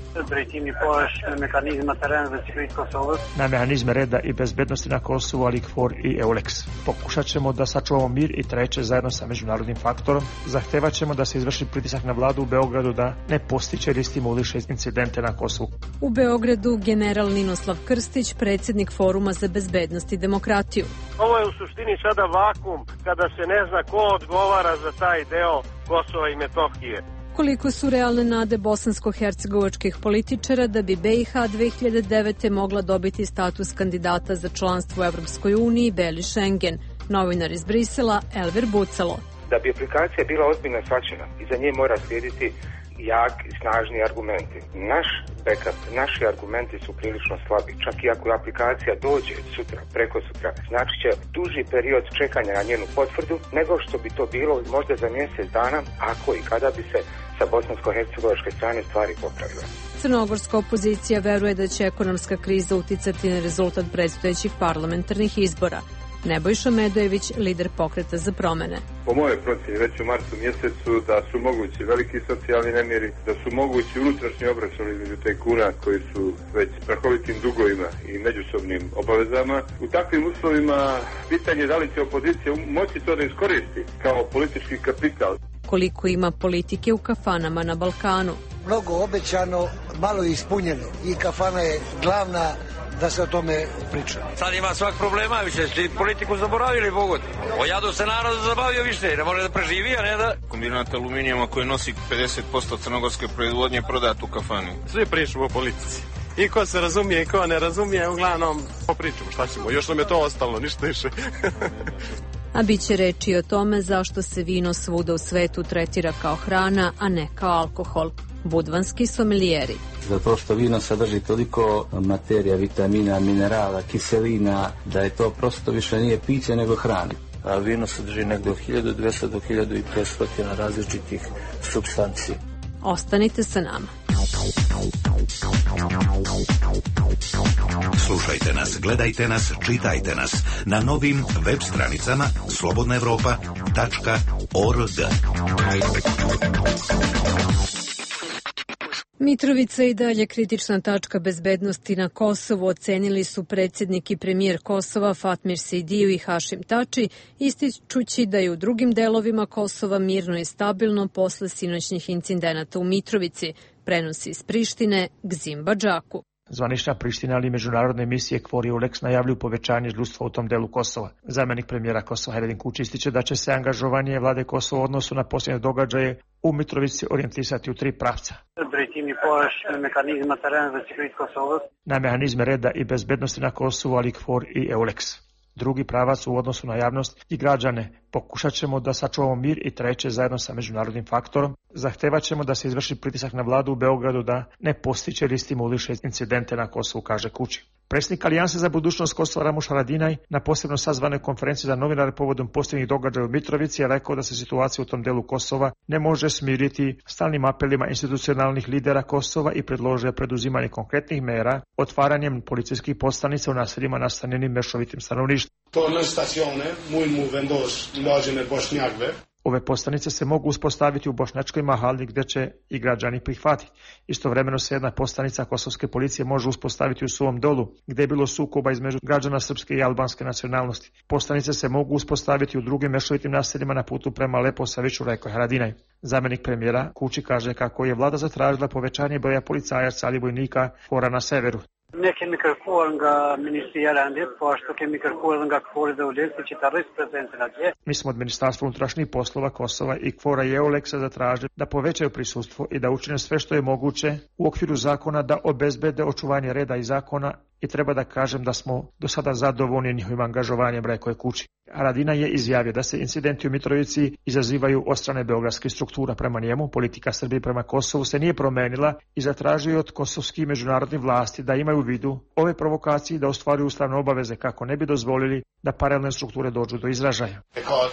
Na mehanizme reda i bezbednosti na Kosovu, ali KFOR i EULEX. Pokušat ćemo da sačuvamo mir i treće zajedno sa međunarodnim faktorom. Zahtevat ćemo da se izvrši pritisak na vladu u Beogradu da ne postiče ili stimuliše incidente na Kosovu. U Beogradu general Ninoslav Krstić, predsjednik Foruma za bezbednost i demokratiju. Ovo je u suštini sada vakum kada se ne zna ko odgovara za taj deo Kosova i Metohije. Koliko su realne nade bosansko-hercegovačkih političara da bi B i H dve hiljade devete mogla dobiti status kandidata za članstvo u Evropskoj uniji, Beli Schengen? Novinar iz Brisela, Elvir Bucalo. Da bi aplikacija bila ozbiljno shvaćena, iza nje mora slijediti jak i snažni argumenti. Naš backup, naši argumenti su prilično slabi. Čak i ako aplikacija dođe sutra, preko sutra, znači će duži period čekanja na njenu potvrdu nego što bi to bilo možda za mjesec dana, ako i kada bi se sa bosansko-hercegovačke strane stvari popravile. Crnogorska opozicija veruje da će ekonomska kriza uticati na rezultat predstojećih parlamentarnih izbora. Nebojša Medojević, lider Pokreta za promene. Po moje procjeni već u martu mjesecu da su mogući veliki socijalni nemiri, da su mogući unutrašnji obračuni između tajkuna koji su već strahovitim dugovima i međusobnim obavezama. U takvim uslovima pitanje je da li će opozicija moći to da iskoristi kao politički kapital. Koliko ima politike u kafanama na Balkanu? Mnogo obećano, malo ispunjeno i kafana je glavna da se o tome priča. Sad ima svak problema više, ste politiku zaboravili Bogod. O jadu se narod zabavio više, ne može da preživi, a ne da... Kombinat aluminijuma koji nosi pedeset posto crnogorske proizvodnje prodat u kafani. Svi pričamo o politici. I ko se razumije i ko ne razumije, uglavnom popričamo šta ćemo. Još nam je to ostalo, ništa više. A bit će reći o tome zašto se vino svuda u svetu tretira kao hrana, a ne kao alkohol. Budvanski sommelijeri. Zato što vino sadrži toliko materija, vitamina, minerala, kiselina, da je to prosto više nije piće nego hrana. A vino sadrži negdje od hiljadu dvesta do hiljadu petsto različitih supstanci. Ostanite sa nama. Slušajte nas, gledajte nas, čitajte nas na novim web stranicama slobodna evropa tačka org. Mitrovica i dalje kritična tačka bezbednosti na Kosovu, ocenili su predsjednik i premijer Kosova Fatmir Sejdiju i Hašim Tači, ističući da je u drugim delovima Kosova mirno i stabilno posle sinoćnih incidenata u Mitrovici, prenosi iz Prištine Gzim Badžaku. Zvanična Priština ali međunarodne misije KFOR i EULEX najavljuju povećanje žljudstva u tom delu Kosova. Zamenik premijera Kosova Hajredin Kuči ističe da će se angažovanje vlade Kosova u odnosu na posljednje događaje u Mitrovici orijentisati u tri pravca. Na mehanizme reda i bezbednosti na Kosovu, ali KFOR i EULEX. Drugi pravac u odnosu na javnost i građane. Pokušat ćemo da sačuvamo mir i treće zajedno sa međunarodnim faktorom. Zahtevat ćemo da se izvrši pritisak na vladu u Beogradu da ne postiče ili stimuliše incidente na Kosovu, kaže Kuči. Predsjednik Alijanse za budućnost Kosova Ramuš Haradinaj na posebno sazvanoj konferenciji za novinare povodom posljednjih događaja u Mitrovici je rekao da se situacija u tom delu Kosova ne može smiriti stalnim apelima institucionalnih lidera Kosova i predložio preduzimanje konkretnih mera otvaranjem policijskih postanica u naseljima nastanjenim mešovitim stanovništvom. Ove postanice se mogu uspostaviti u Bošnjačkoj Mahali gdje će i građani prihvatiti. Istovremeno se jedna postanica kosovske policije može uspostaviti u Suvom Dolu, gdje je bilo sukoba između građana srpske i albanske nacionalnosti. Postanice se mogu uspostaviti u drugim mešovitim naseljima na putu prema Leposaviću, rekao je Haradinaj. Zamenik premijera Kuči kaže kako je vlada zatražila povećanje broja policajaca ali vojnika KFOR-a na severu. Ne kemi kërkuar nga Ministria e po ashtu kemi kërkuar nga KFOR dhe EULEX që të rrisë prezencën atje. Mi smo od Ministarstva unutrašnjih poslova Kosova i KFOR-a i EULEX-a zatražili da povećaju prisustvo i da učine sve što je moguće u okviru zakona da obezbede očuvanje reda i zakona i treba da kažem da smo do sada zadovoljni njihovim angažovanjem, rekao je Kuči. Haradinaj je izjavio da se incidenti u Mitrovici izazivaju od strane beogradskih struktura. Prema njemu, politika Srbije prema Kosovu se nije promenila i zatražio od kosovskih međunarodnih vlasti da imaju u vidu ove provokacije i da ostvaruju ustavne obaveze kako ne bi dozvolili da paralelne strukture dođu do izražaja.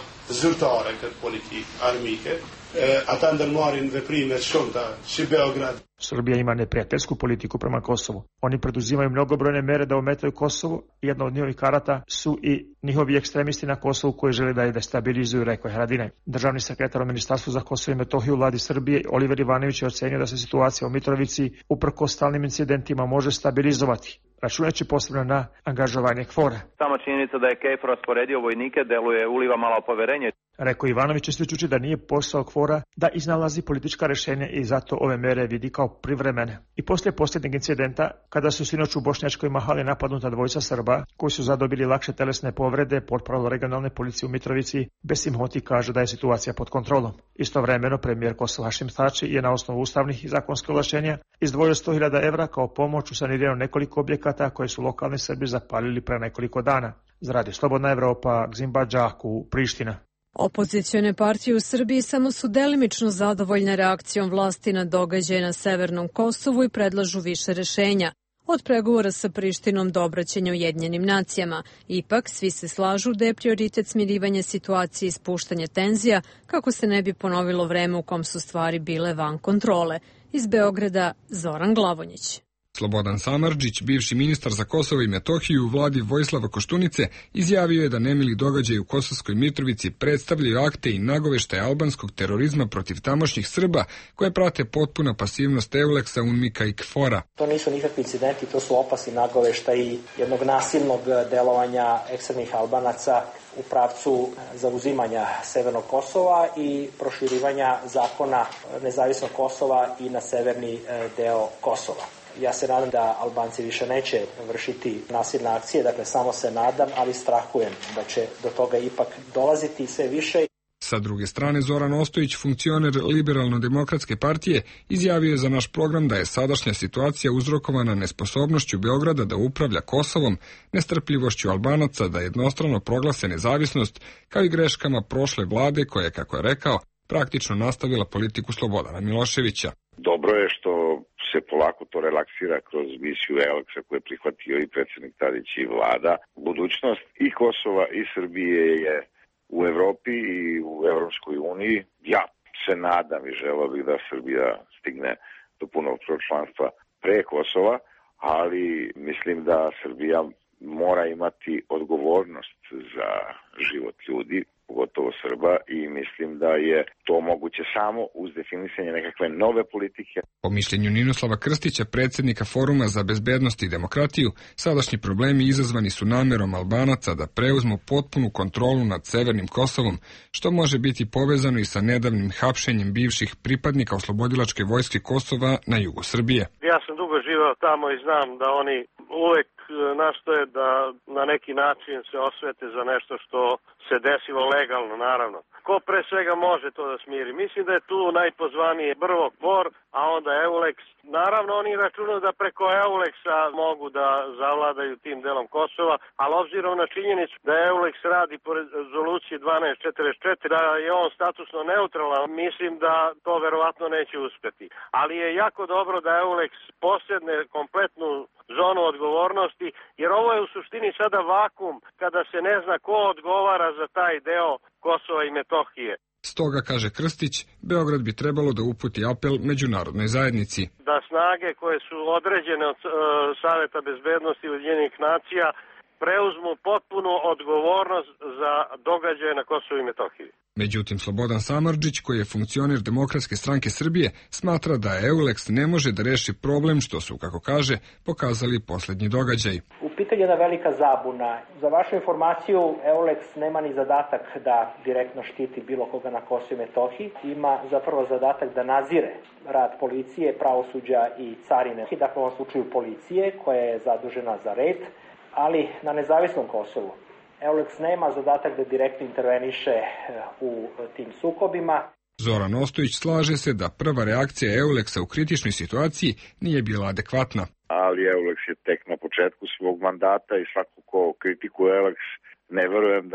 Srbija ima neprijateljsku politiku prema Kosovu. Oni preduzimaju mnogobrojne mere da ometaju Kosovo. Jedna od njihovih karata su i njihovi ekstremisti na Kosovu koji žele da je destabilizuju, rekao je Haradinaj. Državni sekretar u Ministarstvu za Kosovo i Metohiju u vladi Srbije Oliver Ivanović je ocenio da se situacija u Mitrovici uprkos stalnim incidentima može stabilizovati, računajući posebno na angažovanje KFOR-a. Sama činjenica da je KFOR rasporedio vojnike deluje, uliva malo poverenje. Rekao Ivanović ističući da nije posao KFOR-a da iznalazi politička rešenja i zato ove mere vidi kao privremene. I poslije posljednjeg incidenta, kada su sinoć u Bošnjačkoj Mahali napadnuta dvojica Srba koji su zadobili lakše telesne povrede, portparol regionalne policije u Mitrovici Besim Hoti kaže da je situacija pod kontrolom. Istovremeno premijer Kosova Hašim Tači je na osnovu ustavnih i zakonskih ovlašćenja izdvojio sto hiljada evra kao pomoć u saniranju nekoliko objekata koje su lokalni Srbi zapalili pre nekoliko dana. Za Radio Slobodna Evropa, Gzimba Đaku, Priština. Opozicione partije u Srbiji samo su delimično zadovoljne reakcijom vlasti na događaje na Severnom Kosovu i predlažu više rešenja. Od pregovora sa Prištinom do obraćanja Ujedinjenim nacijama. Ipak, svi se slažu da je prioritet smirivanje situacije i spuštanje tenzija, kako se ne bi ponovilo vreme u kom su stvari bile van kontrole. Iz Beograda, Zoran Glavonjić. Slobodan Samardžić, bivši ministar za Kosovo i Metohiju u vladi Vojislava Koštunice, izjavio je da nemili događaj u Kosovskoj Mitrovici predstavljaju akte i nagoveštaje albanskog terorizma protiv tamošnjih Srba, koje prate potpuna pasivnost Euleksa, UNMIK-a i KFOR-a. To nisu nikakvi incidenti, to su opasni nagoveštaji jednog nasilnog delovanja ekstremnih Albanaca u pravcu zauzimanja Severnog Kosova i proširivanja zakona nezavisnog Kosova i na severni deo Kosova. Ja se nadam da Albanci više neće vršiti nasilne akcije, dakle samo se nadam, ali strahujem da će do toga ipak dolaziti sve više. Sa druge strane, Zoran Ostojić, funkcioner Liberalno-demokratske partije, izjavio je za naš program da je sadašnja situacija uzrokovana nesposobnošću Beograda da upravlja Kosovom, nestrpljivošću Albanaca da jednostrano proglase nezavisnost, kao i greškama prošle vlade koja je, kako je rekao, praktično nastavila politiku Slobodana Miloševića. Dobro je što se polako to relaksira kroz misiju Euleksa koju je prihvatio i predsjednik Tadić i vlada. Budućnost i Kosova i Srbije je u Evropi i u Evropskoj uniji. Ja se nadam i želeo bih da Srbija stigne do punog članstva pre Kosova, ali mislim da Srbija mora imati odgovornost za život ljudi, pogotovo Srba, i mislim da je to moguće samo uz definisanje nekakve nove politike. Po mišljenju Ninoslava Krstića, predsjednika Foruma za bezbednost i demokratiju, sadašnji problemi izazvani su namerom Albanaca da preuzmu potpunu kontrolu nad Severnim Kosovom, što može biti povezano i sa nedavnim hapšenjem bivših pripadnika oslobodilačke vojske Kosova na jugu Srbije. Ja sam dugo živeo tamo i znam da oni uvek nastoje da na neki način se osvete za nešto što se desilo legalno, naravno. Ko pre svega može to da smiri? Mislim da je tu najpozvaniji prvo KFOR, a onda Euleks. Naravno, oni računaju da preko Euleksa mogu da zavladaju tim delom Kosova, ali obzirom na činjenicu da Euleks radi po rezoluciji dvanaest četrdeset četiri, da je on statusno neutralan, mislim da to verovatno neće uspeti. Ali je jako dobro da Euleks posjedne kompletnu zonu odgovornosti, jer ovo je u suštini sada vakum kada se ne zna ko odgovara za taj deo Kosova i Metohije. Stoga, kaže Krstić, Beograd bi trebalo da uputi apel međunarodnoj zajednici. Da snage koje su određene od uh, Saveta bezbednosti Ujedinjenih nacija preuzmu potpunu odgovornost za događaje na Kosovu i Metohiji. Međutim, Slobodan Samardžić, koji je funkcioner Demokratske stranke Srbije, smatra da Euleks ne može da reši problem što su, kako kaže, pokazali posljednji događaj. U pitanju je jedna velika zabuna. Za vašu informaciju, Euleks nema ni zadatak da direktno štiti bilo koga na Kosovu i Metohiji. Ima zapravo zadatak da nadzire rad policije, pravosuđa i carine. Dakle, u ovom slučaju policije, koja je zadužena za red, ali na nezavisnom Kosovu. Euleks nema zadatak da direktno interveniše u tim sukobima. Zoran Ostojić slaže se da prva reakcija Euleksa u kritičnoj situaciji nije bila adekvatna. Ali Euleks je tek na početku svog mandata i svako ko kritikuje Euleks, ne verujem da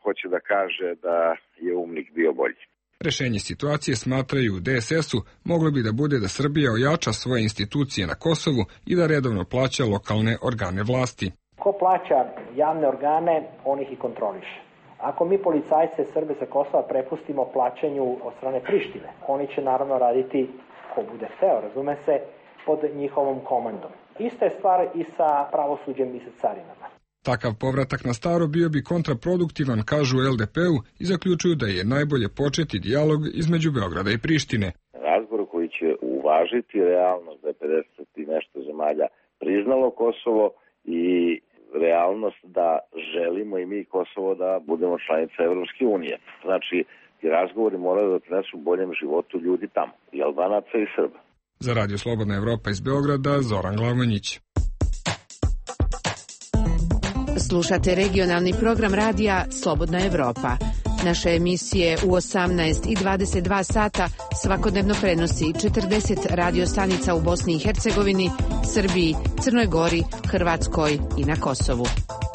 hoće da kaže da je umnik bio bolji. Rešenje situacije, smatraju u D S S-u, moglo bi da bude da Srbija ojača svoje institucije na Kosovu i da redovno plaća lokalne organe vlasti. Ko plaća javne organe, on ih i kontroliše. Ako mi policajce Srbe sa Kosova prepustimo plaćanju od strane Prištine, oni će naravno raditi, ko bude hteo, razume se, pod njihovom komandom. Ista je stvar i sa pravosuđem i sa carinama. Takav povratak na staro bio bi kontraproduktivan, kažu L D P-u, i zaključuju da je najbolje početi dijalog između Beograda i Prištine. Razgovor koji će uvažiti realnost da je pedeset i nešto zemalja priznalo Kosovo i realnost da želimo i mi Kosovo da budemo članica Evropske unije. Znači, ti razgovori moraju da prinesu boljem životu ljudi tamo, i Albanaca i Srba. Za Radio Slobodna Evropa iz Beograda, Zoran Glavanjić. Slušate regionalni program radija Slobodna Evropa. Naše emisije u osamnaest i dvadeset dva sata svakodnevno prenosi četrdeset radio stanica u Bosni i Hercegovini, Srbiji, Crnoj Gori, Hrvatskoj i na Kosovu.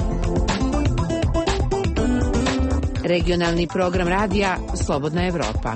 Regionalni program radija Slobodna Evropa.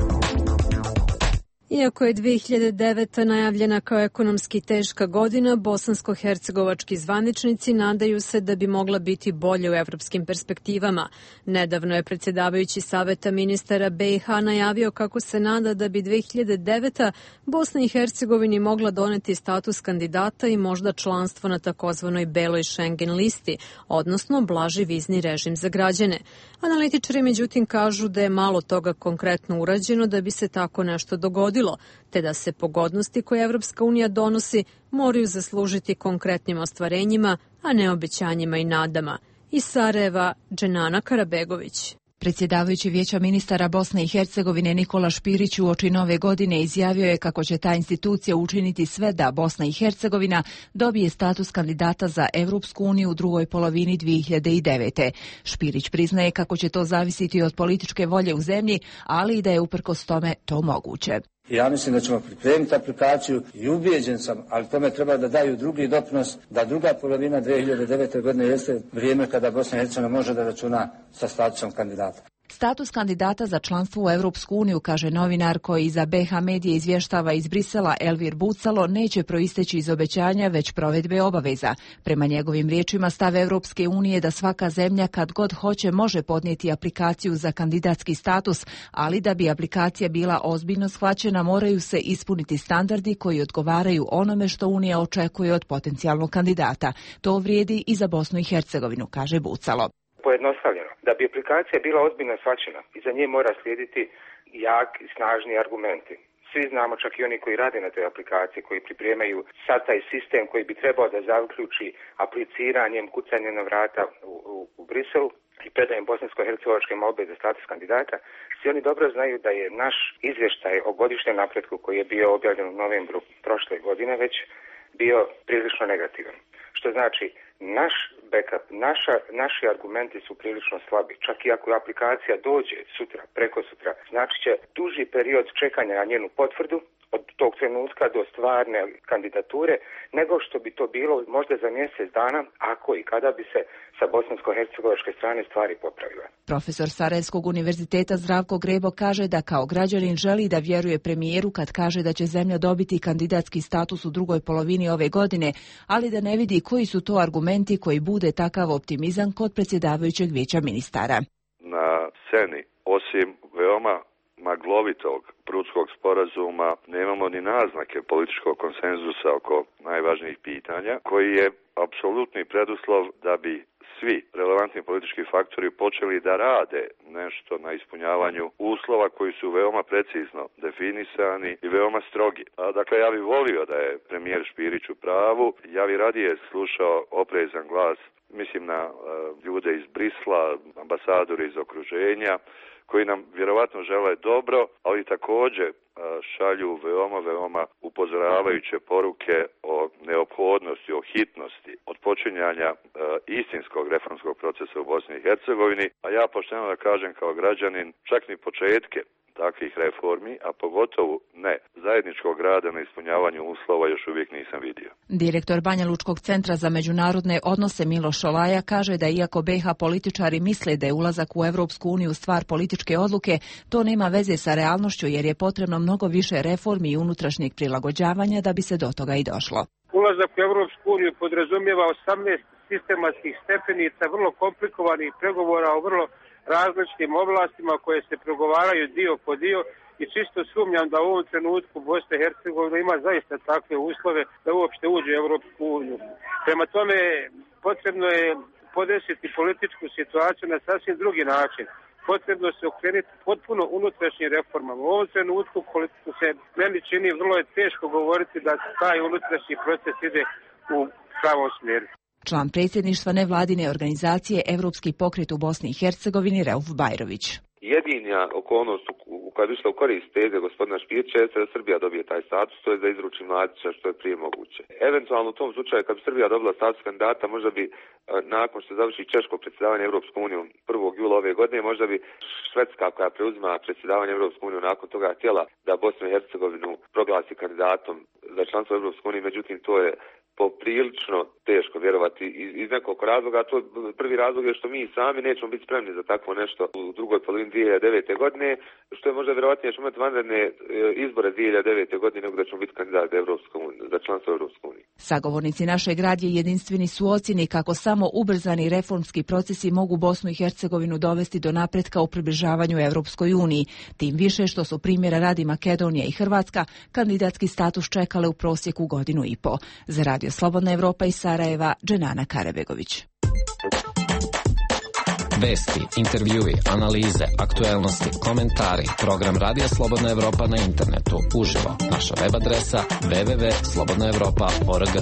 Iako je dve hiljade deveta. najavljena kao ekonomski teška godina, bosansko-hercegovački zvaničnici nadaju se da bi mogla biti bolje u evropskim perspektivama. Nedavno je predsjedavajući Saveta ministara B i H najavio kako se nada da bi dve hiljade deveta. Bosna i Hercegovini mogla doneti status kandidata i možda članstvo na takozvanoj beloj Schengen listi, odnosno blaži vizni režim za građane. Analitičari međutim kažu da je malo toga konkretno urađeno da bi se tako nešto dogodilo, te da se pogodnosti koje Evropska unija donosi moraju zaslužiti konkretnim ostvarenjima, a ne obećanjima i nadama. Iz Sarajeva, Dženana Karabegović. Predsjedavajući Vijeća ministara Bosne i Hercegovine Nikola Špirić uoči nove godine izjavio je kako će ta institucija učiniti sve da Bosna i Hercegovina dobije status kandidata za Evropsku uniju u drugoj polovini dve hiljade devete. Špirić priznaje kako će to zavisiti od političke volje u zemlji, ali i da je uprkos tome to moguće. Ja mislim da ćemo pripremiti aplikaciju i ubijeđen sam, ali tome treba da daju drugi doprinos, da druga polovina dve hiljade devete. godine jeste vrijeme kada Bosna i Hercegovina može da računa sa statusom kandidata. Status kandidata za članstvo u Evropsku uniju, kaže novinar koji za B H medije izvještava iz Brisela Elvir Bucalo, neće proisteći iz obećanja već provedbe obaveza. Prema njegovim riječima stav Evropske unije da svaka zemlja kad god hoće može podnijeti aplikaciju za kandidatski status, ali da bi aplikacija bila ozbiljno shvaćena moraju se ispuniti standardi koji odgovaraju onome što Unija očekuje od potencijalnog kandidata. To vrijedi i za Bosnu i Hercegovinu, kaže Bucalo. Pojednostavljeno, da bi aplikacija bila ozbiljno shvaćena, iza nje mora slijediti jak i snažni argumenti. Svi znamo, čak i oni koji rade na toj aplikaciji, koji pripremaju sad taj sistem koji bi trebao da zaključi apliciranjem, kucanjem na vrata u, u, u Briselu i predajem bosansko-hercegovačke molbe za status kandidata. Svi oni dobro znaju da je naš izvještaj o godišnjem napretku koji je bio objavljen u novembru prošle godine već bio prilično negativan. Što znači, naš backup, naša, naši argumenti su prilično slabi. Čak i ako aplikacija dođe sutra, preko sutra, znači će duži period čekanja na njenu potvrdu od tog trenutka do stvarne kandidature, nego što bi to bilo možda za mjesec dana, ako i kada bi se sa bosansko-hercegovačke strane stvari popravile. Profesor Sarajevskog univerziteta Zdravko Grebo kaže da kao građanin želi da vjeruje premijeru kad kaže da će zemlja dobiti kandidatski status u drugoj polovini ove godine, ali da ne vidi koji su to argumenti koji bude takav optimizam kod predsjedavajućeg Vijeća ministara. Na sceni, osim veoma maglovitog Prutskog sporazuma, nemamo ni naznake političkog konsenzusa oko najvažnijih pitanja, koji je apsolutni preduslov da bi svi relevantni politički faktori počeli da rade nešto na ispunjavanju uslova koji su veoma precizno definisani i veoma strogi. A, dakle, ja bih volio da je premijer Špirić u pravu, ja bih radije slušao oprezan glas, mislim na uh, ljude iz Brisla, ambasadore iz okruženja, koji nam vjerovatno žele dobro, ali također šalju veoma, veoma upozoravajuće poruke o neophodnosti, o hitnosti od počinjanja istinskog reformskog procesa u Bosni i Hercegovini, a ja pošteno da kažem kao građanin, čak ni početke takvih reformi, a pogotovo ne zajedničkog rada na ispunjavanju uslova još uvijek nisam vidio. Direktor Banja Lučkog centra za međunarodne odnose Miloš Šolaja kaže da iako B iH političari misle da je ulazak u Evropsku uniju stvar političke odluke, to nema veze sa realnošću jer je potrebno mnogo više reformi i unutrašnjeg prilagođavanja da bi se do toga i došlo. Ulazak u Evropsku uniju podrazumijeva osamnaest sistematskih stepenica, vrlo komplikovanih pregovora o vrlo različitim oblastima koje se pregovaraju dio po dio i čisto sumnjam da u ovom trenutku Bosna i Hercegovina ima zaista takve uslove da uopšte uđe u Evropsku uniju. Prema tome potrebno je podesiti političku situaciju na sasvim drugi način. Potrebno se okrenuti potpuno unutrašnjim reformama. U ovom trenutku koliko se meni čini vrlo je teško govoriti da taj unutrašnji proces ide u pravom smjeru. Član predsjedništva nevladine organizacije Evropski pokret u Bosni i Hercegovini Rauf Bajrović. Jedinja okolnost koja je išla u korist teze gospodina Špirća jeste da Srbija dobije taj status, to je da izruči Mladića što je prije moguće. Eventualno u tom slučaju kad bi Srbija dobila status kandidata, možda bi nakon što završi češko predsjedavanje Evropskom unijom prvog jula ove godine, možda bi Švedska koja preuzima predsjedavanje Evropskom unijom nakon toga htjela da Bosnu i Hercegovinu proglasi kandidatom za članstvo Evropske unije, međutim to je poprilično teško vjerovati iz, iz nekog razloga. To prvi razlog je što mi sami nećemo biti spremni za takvo nešto u drugoj polovini dvije hiljade devete. godine, što je možda vjerovatnije da ćemo imati vanredne izbore dvije hiljade devete. godine nego da ćemo biti kandidat za članstvo Evropske unije. Sagovornici našeg radija jedinstveni su ocjeni kako samo ubrzani reformski procesi mogu Bosnu i Hercegovinu dovesti do napretka u približavanju Evropskoj uniji, tim više što su primjera radi Makedonija i Hrvatska kandidatski status čekale u prosjeku godinu i po. Za Radio Slobodna Evropa iz Sarajeva, Dženana Karabegović. Vesti, intervjui, analize, aktuelnosti, komentari, program Radija Slobodna Evropa na internetu, uživo, naša web adresa w w w tačka slobodna evropa tačka org.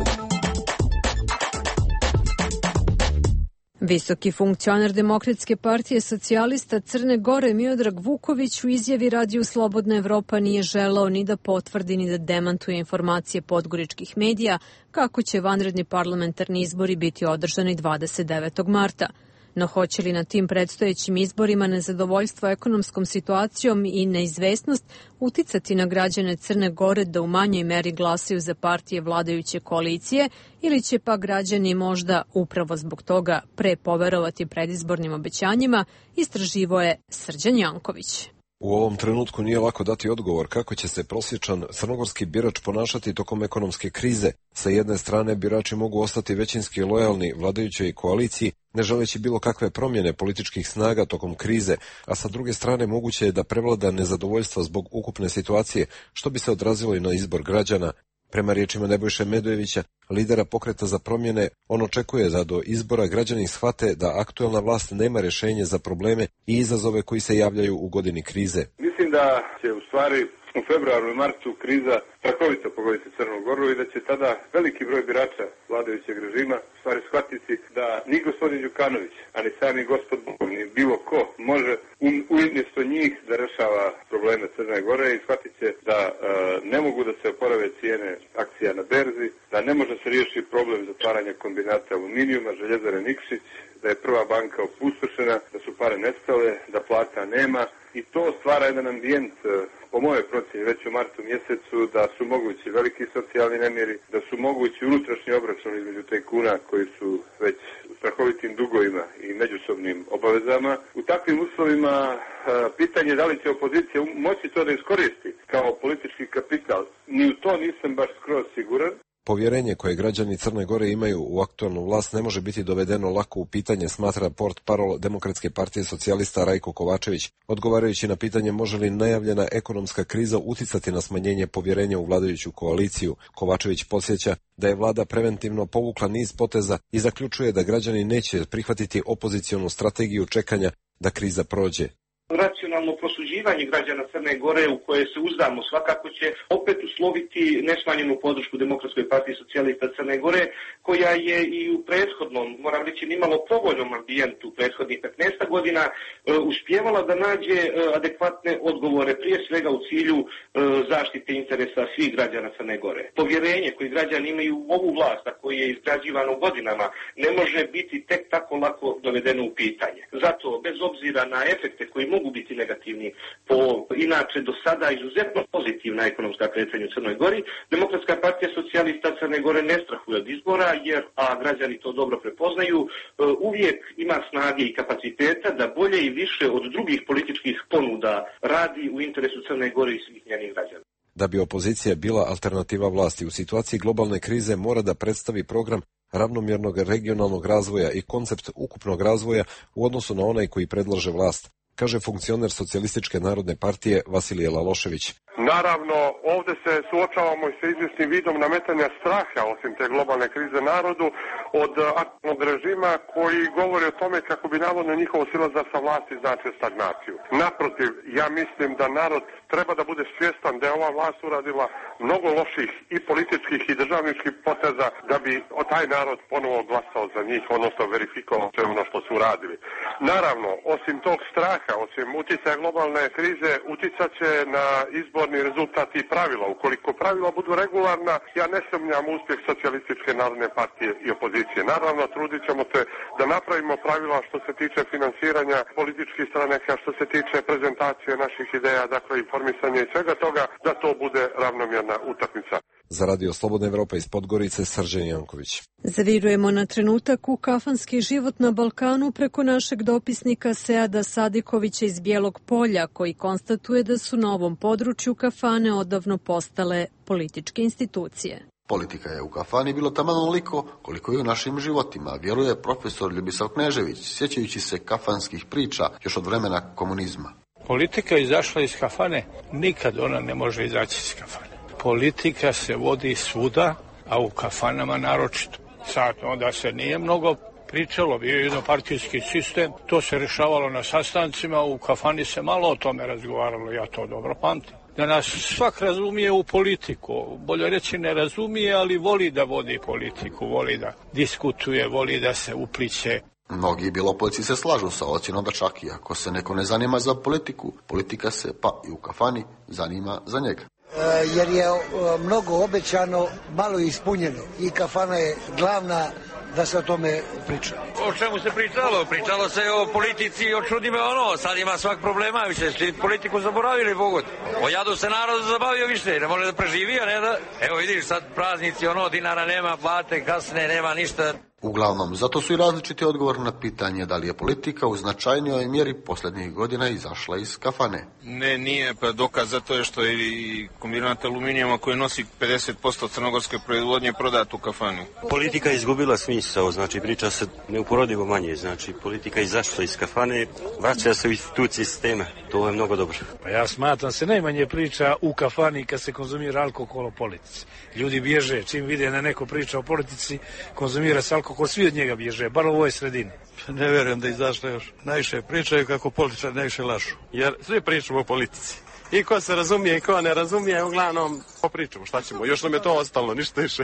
Visoki funkcioner Demokratske partije socijalista Crne Gore Miodrag Vuković u izjavi Radiju Slobodna Evropa nije želeo ni da potvrdi ni da demantuje informacije podgoričkih medija kako će vanredni parlamentarni izbori biti održani dvadeset devetog marta. No hoće li na tim predstojećim izborima nezadovoljstvo ekonomskom situacijom i neizvesnost uticati na građane Crne Gore da u manjoj meri glasaju za partije vladajuće koalicije ili će pa građani možda upravo zbog toga pre poverovati predizbornim obećanjima, istraživo je Srđan Janković. U ovom trenutku nije lako dati odgovor kako će se prosječan crnogorski birač ponašati tokom ekonomske krize. Sa jedne strane birači mogu ostati većinski lojalni vladajućoj koaliciji, ne želeći bilo kakve promjene političkih snaga tokom krize, a sa druge strane moguće je da prevlada nezadovoljstvo zbog ukupne situacije, što bi se odrazilo i na izbor građana. Prema riječima Nebojše Medojevića, lidera pokreta za promjene, on očekuje da do izbora građani shvate da aktuelna vlast nema rješenje za probleme i izazove koji se javljaju u godini krize. Mislim da će u stvari u februaru i martu kriza strahovito pogoditi Crnu Goru i da će tada veliki broj birača vladajućeg režima u stvari shvatiti da ni gospodin Đukanović, a ni sami gospod Bog, ni bilo ko može umjesto njih da rešava probleme Crne Gore i shvatit će da e, ne mogu da se oporave cijene akcija na berzi, da ne može se riješiti problem zatvaranja kombinata aluminijuma, željezare Nikšić, da je prva banka opustošena, da su pare nestale, da plata nema i to stvara jedan ambijent, po mojoj procjeni već u martu mjesecu, da su mogući veliki socijalni nemiri, da su mogući unutrašnji obračun između tajkuna koji su već u strahovitim dugovima i međusobnim obavezama. U takvim uslovima pitanje da li će opozicija moći to da iskoristi kao politički kapital, ni u to nisam baš skroz siguran. Povjerenje koje građani Crne Gore imaju u aktualnu vlast ne može biti dovedeno lako u pitanje, smatra portparol Demokratske partije socijalista Rajko Kovačević, odgovarajući na pitanje može li najavljena ekonomska kriza uticati na smanjenje povjerenja u vladajuću koaliciju. Kovačević podsjeća da je vlada preventivno povukla niz poteza i zaključuje da građani neće prihvatiti opozicionu strategiju čekanja da kriza prođe. Racionalno prosuđivanje građana Crne Gore u koje se uzdamo svakako će opet usloviti nesmanjenu podršku Demokratskoj partiji socijalista Crne Gore, koja je i u prethodnom, moram reći, nimalo povoljnom ambijentu prethodnih petnaest godina e, uspjevala da nađe e, adekvatne odgovore, prije svega u cilju e, zaštite interesa svih građana Crne Gore. Povjerenje koje građani imaju u ovu vlast, a koje je izgrađivano godinama, ne može biti tek tako lako dovedeno u pitanje. Zato, bez obzira na efekte koji mogu mogu biti negativni po inače do sada izuzetno pozitivna ekonomska kretanja u Crnoj Gori. Demokratska partija socijalista Crne Gore ne strahuje od izbora, jer, a građani to dobro prepoznaju, uvijek ima snage i kapaciteta da bolje i više od drugih političkih ponuda radi u interesu Crne Gore i svih njenih građana. Da bi opozicija bila alternativa vlasti u situaciji globalne krize, mora da predstavi program ravnomjernog regionalnog razvoja i koncept ukupnog razvoja u odnosu na onaj koji predlaže vlast, kaže funkcioner Socijalističke narodne partije Vasilije Lalošević. Naravno, ovdje se suočavamo i sa izvjesnim vidom nametanja straha, osim te globalne krize narodu, od aktualnog režima koji govori o tome kako bi navodno njihovo silazak sa vlasti značio stagnaciju. Naprotiv, ja mislim da narod treba da bude svjestan da je ova vlast uradila mnogo loših i političkih i državničkih poteza da bi taj narod ponovo glasao za njih, odnosno verifikovao sve ono što su uradili. Naravno, osim tog straha, osim uticaja globalne krize, uticat će na izborni rezultat i pravila. Ukoliko pravila budu regularna, ja ne sumnjam uspjeh Socijalističke narodne partije i opozicije. Naravno, trudit ćemo se da napravimo pravila što se tiče finansiranja političkih stranaka, što se tiče prezentacije naših ideja, dakle informisanja i svega toga, da to bude ravnomjerna utakmica. Za Radio Slobodna Evropa iz Podgorice, Srđan Janković. Zavirujemo na trenutak u kafanski život na Balkanu preko našeg dopisnika Seada Sadikovića iz Bijelog Polja, koji konstatuje da su na ovom području kafane odavno postale političke institucije. Politika je u kafani bilo taman onoliko koliko i u našim životima, vjeruje profesor Ljubisav Knežević, sjećajući se kafanskih priča još od vremena komunizma. Politika izašla iz kafane, nikad ona ne može izaći iz kafane. Politika se vodi svuda, a u kafanama naročito. Sad onda se nije mnogo pričalo, bio je jednopartijski sistem, to se rješavalo na sastancima, u kafani se malo o tome razgovaralo, ja to dobro pamtim. Da nas svak razumije u politiku, bolje reći ne razumije, ali voli da vodi politiku, voli da diskutuje, voli da se upliće. Mnogi bilopolci se slažu sa ocjenom da čak i ako se neko ne zanima za politiku, politika se, pa i u kafani, zanima za njega. E, jer je e, mnogo obećano, malo ispunjeno i kafana je glavna da se o tome priča. O čemu se pričalo? Pričalo se o politici i o čudima ono, sad ima svak problema, više ste politiku zaboravili Bogod. O jadu se narod zabavio više, ne može da preživi, a ne da... Evo vidiš sad praznici, ono, dinara nema, plate, kasne, nema ništa. Uglavnom, zato su i različiti odgovor na pitanje da li je politika u značajnijoj mjeri posljednjih godina izašla iz kafane. Ne, nije, pa dokaz za to je što je i kombinat aluminijuma koji nosi pedeset posto crnogorske proizvodnje prodat u kafani. Politika je izgubila smisao, znači priča se neuporodivo manje, znači politika je izašla iz kafane, vraća se u institucije sistema, to je mnogo dobro. Pa ja smatram se najmanje priča u kafani kad se konzumira alkohol o politici. Ljudi bježe, čim vide da neko priča o politici, konzumira se alkohol, svi od njega bježe, bar u ovoj sredini. Ne vjerujem da izašle još. Najviše pričaju kako političari najviše lažu, jer svi pričamo o politici. I ko se razumije i ko ne razumije, uglavnom popričamo, šta ćemo, još nam je to ostalo, ništa više.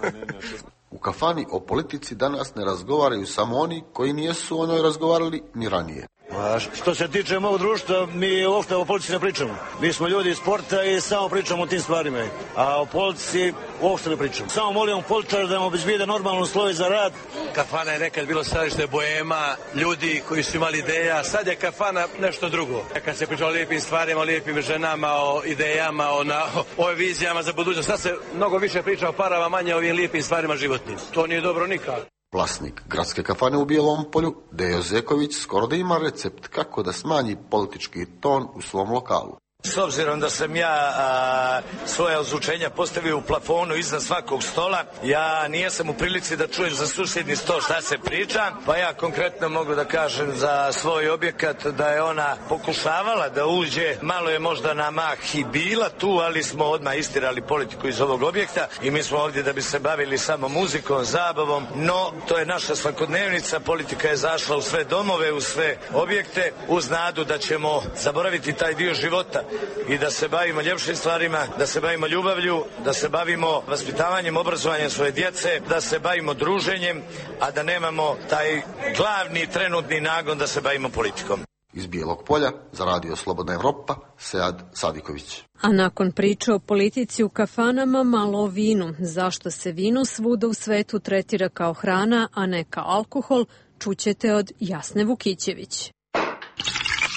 U kafani o politici danas ne razgovaraju samo oni koji nijesu o njoj razgovarali ni ranije. A što se tiče mog društva, mi uopšte o politici ne pričamo. Mi smo ljudi iz sporta i samo pričamo o tim stvarima. A o politici uopšte ne pričamo. Samo molimo političara da nam obezbijede normalno uslovi za rad. Kafana je nekad bilo središte boema, ljudi koji su imali ideja. Sad je kafana nešto drugo. Kad se priča o lijepim stvarima, o lijepim ženama, o idejama, o, na, o vizijama za budućnost, sad se mnogo više priča o parama, manje o ovim lijepim stvarima životnim. To nije dobro nikad. Vlasnik gradske kafane u Bijelom Polju, Dejo Zeković, skoro da ima recept kako da smanji politički ton u svom lokalu. S obzirom da sam ja a, svoje ozvučenja postavio u plafonu iznad svakog stola, ja nijesam u prilici da čujem za susjedni stol šta se priča, pa ja konkretno mogu da kažem za svoj objekat da je ona pokušavala da uđe, malo je možda na mah i bila tu, ali smo odmah istirali politiku iz ovog objekta i mi smo ovdje da bi se bavili samo muzikom, zabavom, no to je naša svakodnevnica, politika je zašla u sve domove, u sve objekte, uz nadu da ćemo zaboraviti taj dio života i da se bavimo ljepšim stvarima, da se bavimo ljubavlju, da se bavimo vaspitavanjem, obrazovanjem svoje djece, da se bavimo druženjem, a da nemamo taj glavni trenutni nagon da se bavimo politikom. Iz Bijelog Polja za Radio Slobodna Evropa, Sead Sadiković. A nakon priče o politici u kafanama, malo o vinu. Zašto se vino svuda u svetu tretira kao hrana, a ne kao alkohol, čućete od Jasne Vukićević.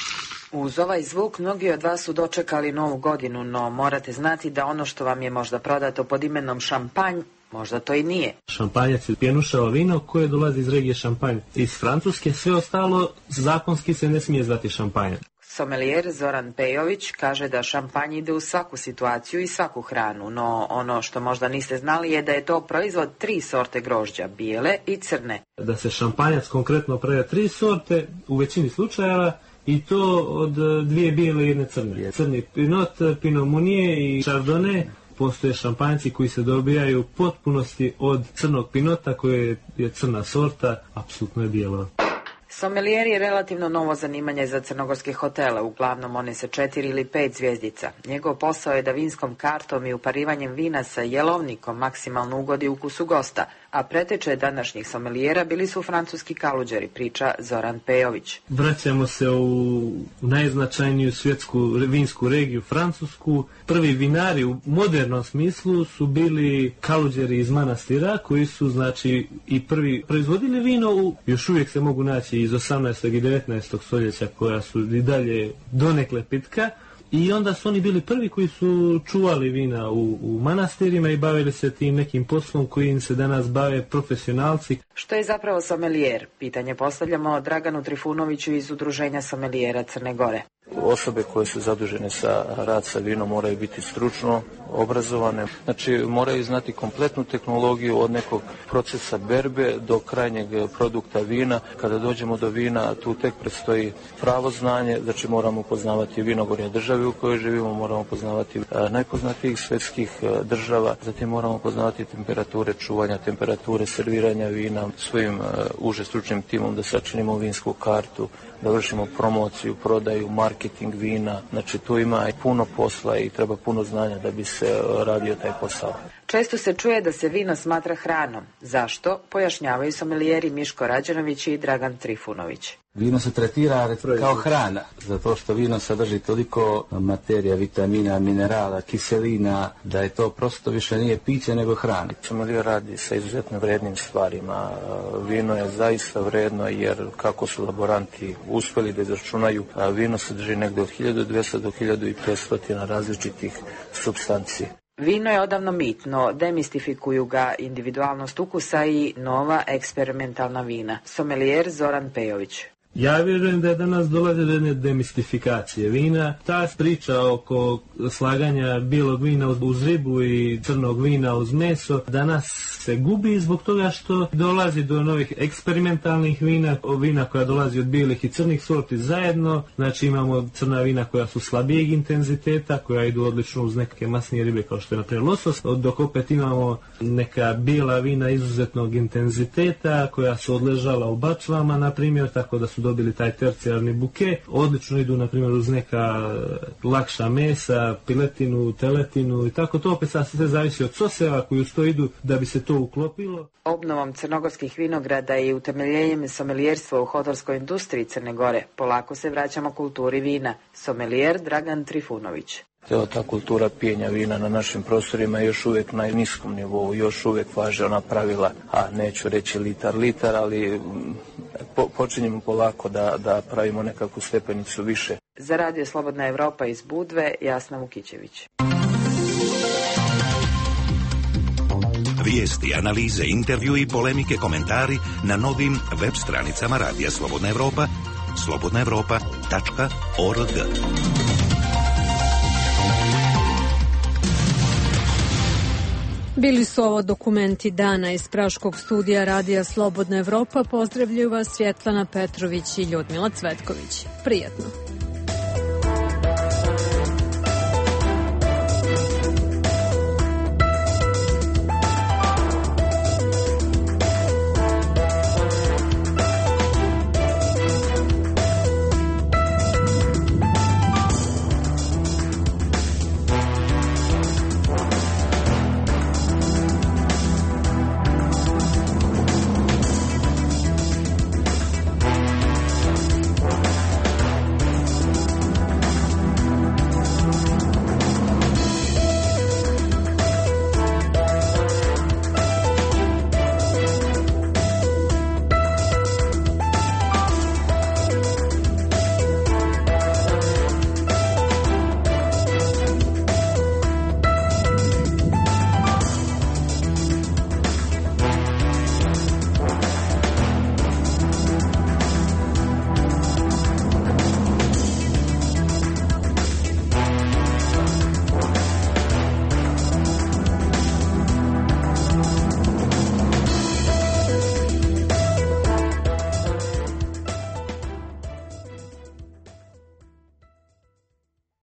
Uz ovaj zvuk mnogi od vas su dočekali novu godinu, no morate znati da ono što vam je možda prodato pod imenom šampanj, možda to i nije. Šampanjac je pjenušavo vino koje dolazi iz regije Šampanj. Iz Francuske sve ostalo zakonski se ne smije zvati šampanjac. Somelijer Zoran Pejović kaže da šampanj ide u svaku situaciju i svaku hranu, no ono što možda niste znali je da je to proizvod tri sorte grožđa, bijele i crne. Da se šampanjac konkretno pravi tri sorte u većini slučajeva i to od dvije bijele i jedne crne. Crni pinot, pinot meunier i chardonnay. Postoje šampanjci koji se dobijaju u potpunosti od crnog pinota koje je crna sorta, apsolutno je bijelo. Somelijer je relativno novo zanimanje za crnogorske hotele, uglavnom one sa četiri ili pet zvjezdica. Njegov posao je da vinskom kartom i uparivanjem vina sa jelovnikom maksimalno ugodi ukusu gosta, a preteče današnjih somelijera bili su francuski kaluđeri, priča Zoran Pejović. Vraćamo se u najznačajniju svjetsku vinsku regiju, Francusku. Prvi vinari u modernom smislu su bili kaluđeri iz manastira koji su znači i prvi proizvodili vino, u, još uvijek se mogu naći iz osamnaestog i devetnaestog stoljeća koja su i dalje donekle pitka. I onda su oni bili prvi koji su čuvali vina u, u manastirima i bavili se tim nekim poslom kojim se danas bave profesionalci. Što je zapravo somelijer? Pitanje postavljamo Draganu Trifunoviću iz Udruženja somelijera Crne Gore. Osobe koje su zadužene za rad sa vinom moraju biti stručno obrazovane, znači moraju znati kompletnu tehnologiju od nekog procesa berbe do krajnjeg produkta vina. Kada dođemo do vina, tu tek predstoji pravo znanje, znači moramo poznavati vinogorje države u kojoj živimo, moramo poznavati najpoznatijih svjetskih država, zatim moramo poznavati temperature čuvanja, temperature serviranja vina, svojim uže stručnim timom da sačinimo vinsku kartu, da vršimo promociju, prodaju, marketing vina. Znači tu ima i puno posla i treba puno znanja da bi se radio taj posao. Često se čuje da se vino smatra hranom. Zašto? Pojašnjavaju somelijeri Miško Rađanović i Dragan Trifunović. Vino se tretira kao hrana, zato što vino sadrži toliko materija, vitamina, minerala, kiselina, da je to prosto više nije piće nego hrana. Sommelier radi sa izuzetno vrednim stvarima. Vino je zaista vredno jer kako su laboranti uspjeli da izračunaju, vino sadrži negdje od hiljadu dvjesto do hiljadu petsto različitih supstanci. Vino je odavno mit, no demistifikuju ga individualnost ukusa i nova eksperimentalna vina. Somelijer Zoran Pejović. Ja vjerujem da je danas dolazi do jedne demistifikacije vina. Ta priča oko slaganja bijelog vina uz ribu i crnog vina uz meso danas se gubi zbog toga što dolazi do novih eksperimentalnih vina, vina koja dolazi od bijelih i crnih sorti zajedno. Znači imamo crna vina koja su slabijeg intenziteta, koja idu odlično uz neke masnije ribe kao što je na primjer losos, dok opet imamo neka bijela vina izuzetnog intenziteta koja su odležala u bačvama, na primjer, tako da su dobili taj tercijarni buke. Odlično idu, na primjer, uz neka lakša mesa, piletinu, teletinu i tako to. Opet sad sve zavisi od soseva koji uz to idu da bi se to uklopilo. Obnovom crnogorskih vinograda i utemeljenjem somelijerstva u hotelskoj industriji Crne Gore polako se vraćamo kulturi vina. Somelijer Dragan Trifunović. Evo, ta kultura pijenja vina na našim prostorima je još uvijek na niskom nivou, još uvijek važe ona pravila, a neću reći litar litar, ali po, počinjemo polako da, da pravimo nekakvu stepenicu više. Za Radio Slobodna Evropa iz Budve, Jasna Vukićević. Vijesti, analize, intervju i polemike, komentari na novim web stranicama Radija Slobodna Evropa, slobodna evropa tačka org. Bili su ovo dokumenti dana iz praškog studija Radija Slobodna Evropa. Pozdravljaju vas Svjetlana Petrović i Ljudmila Cvetković. Prijetno.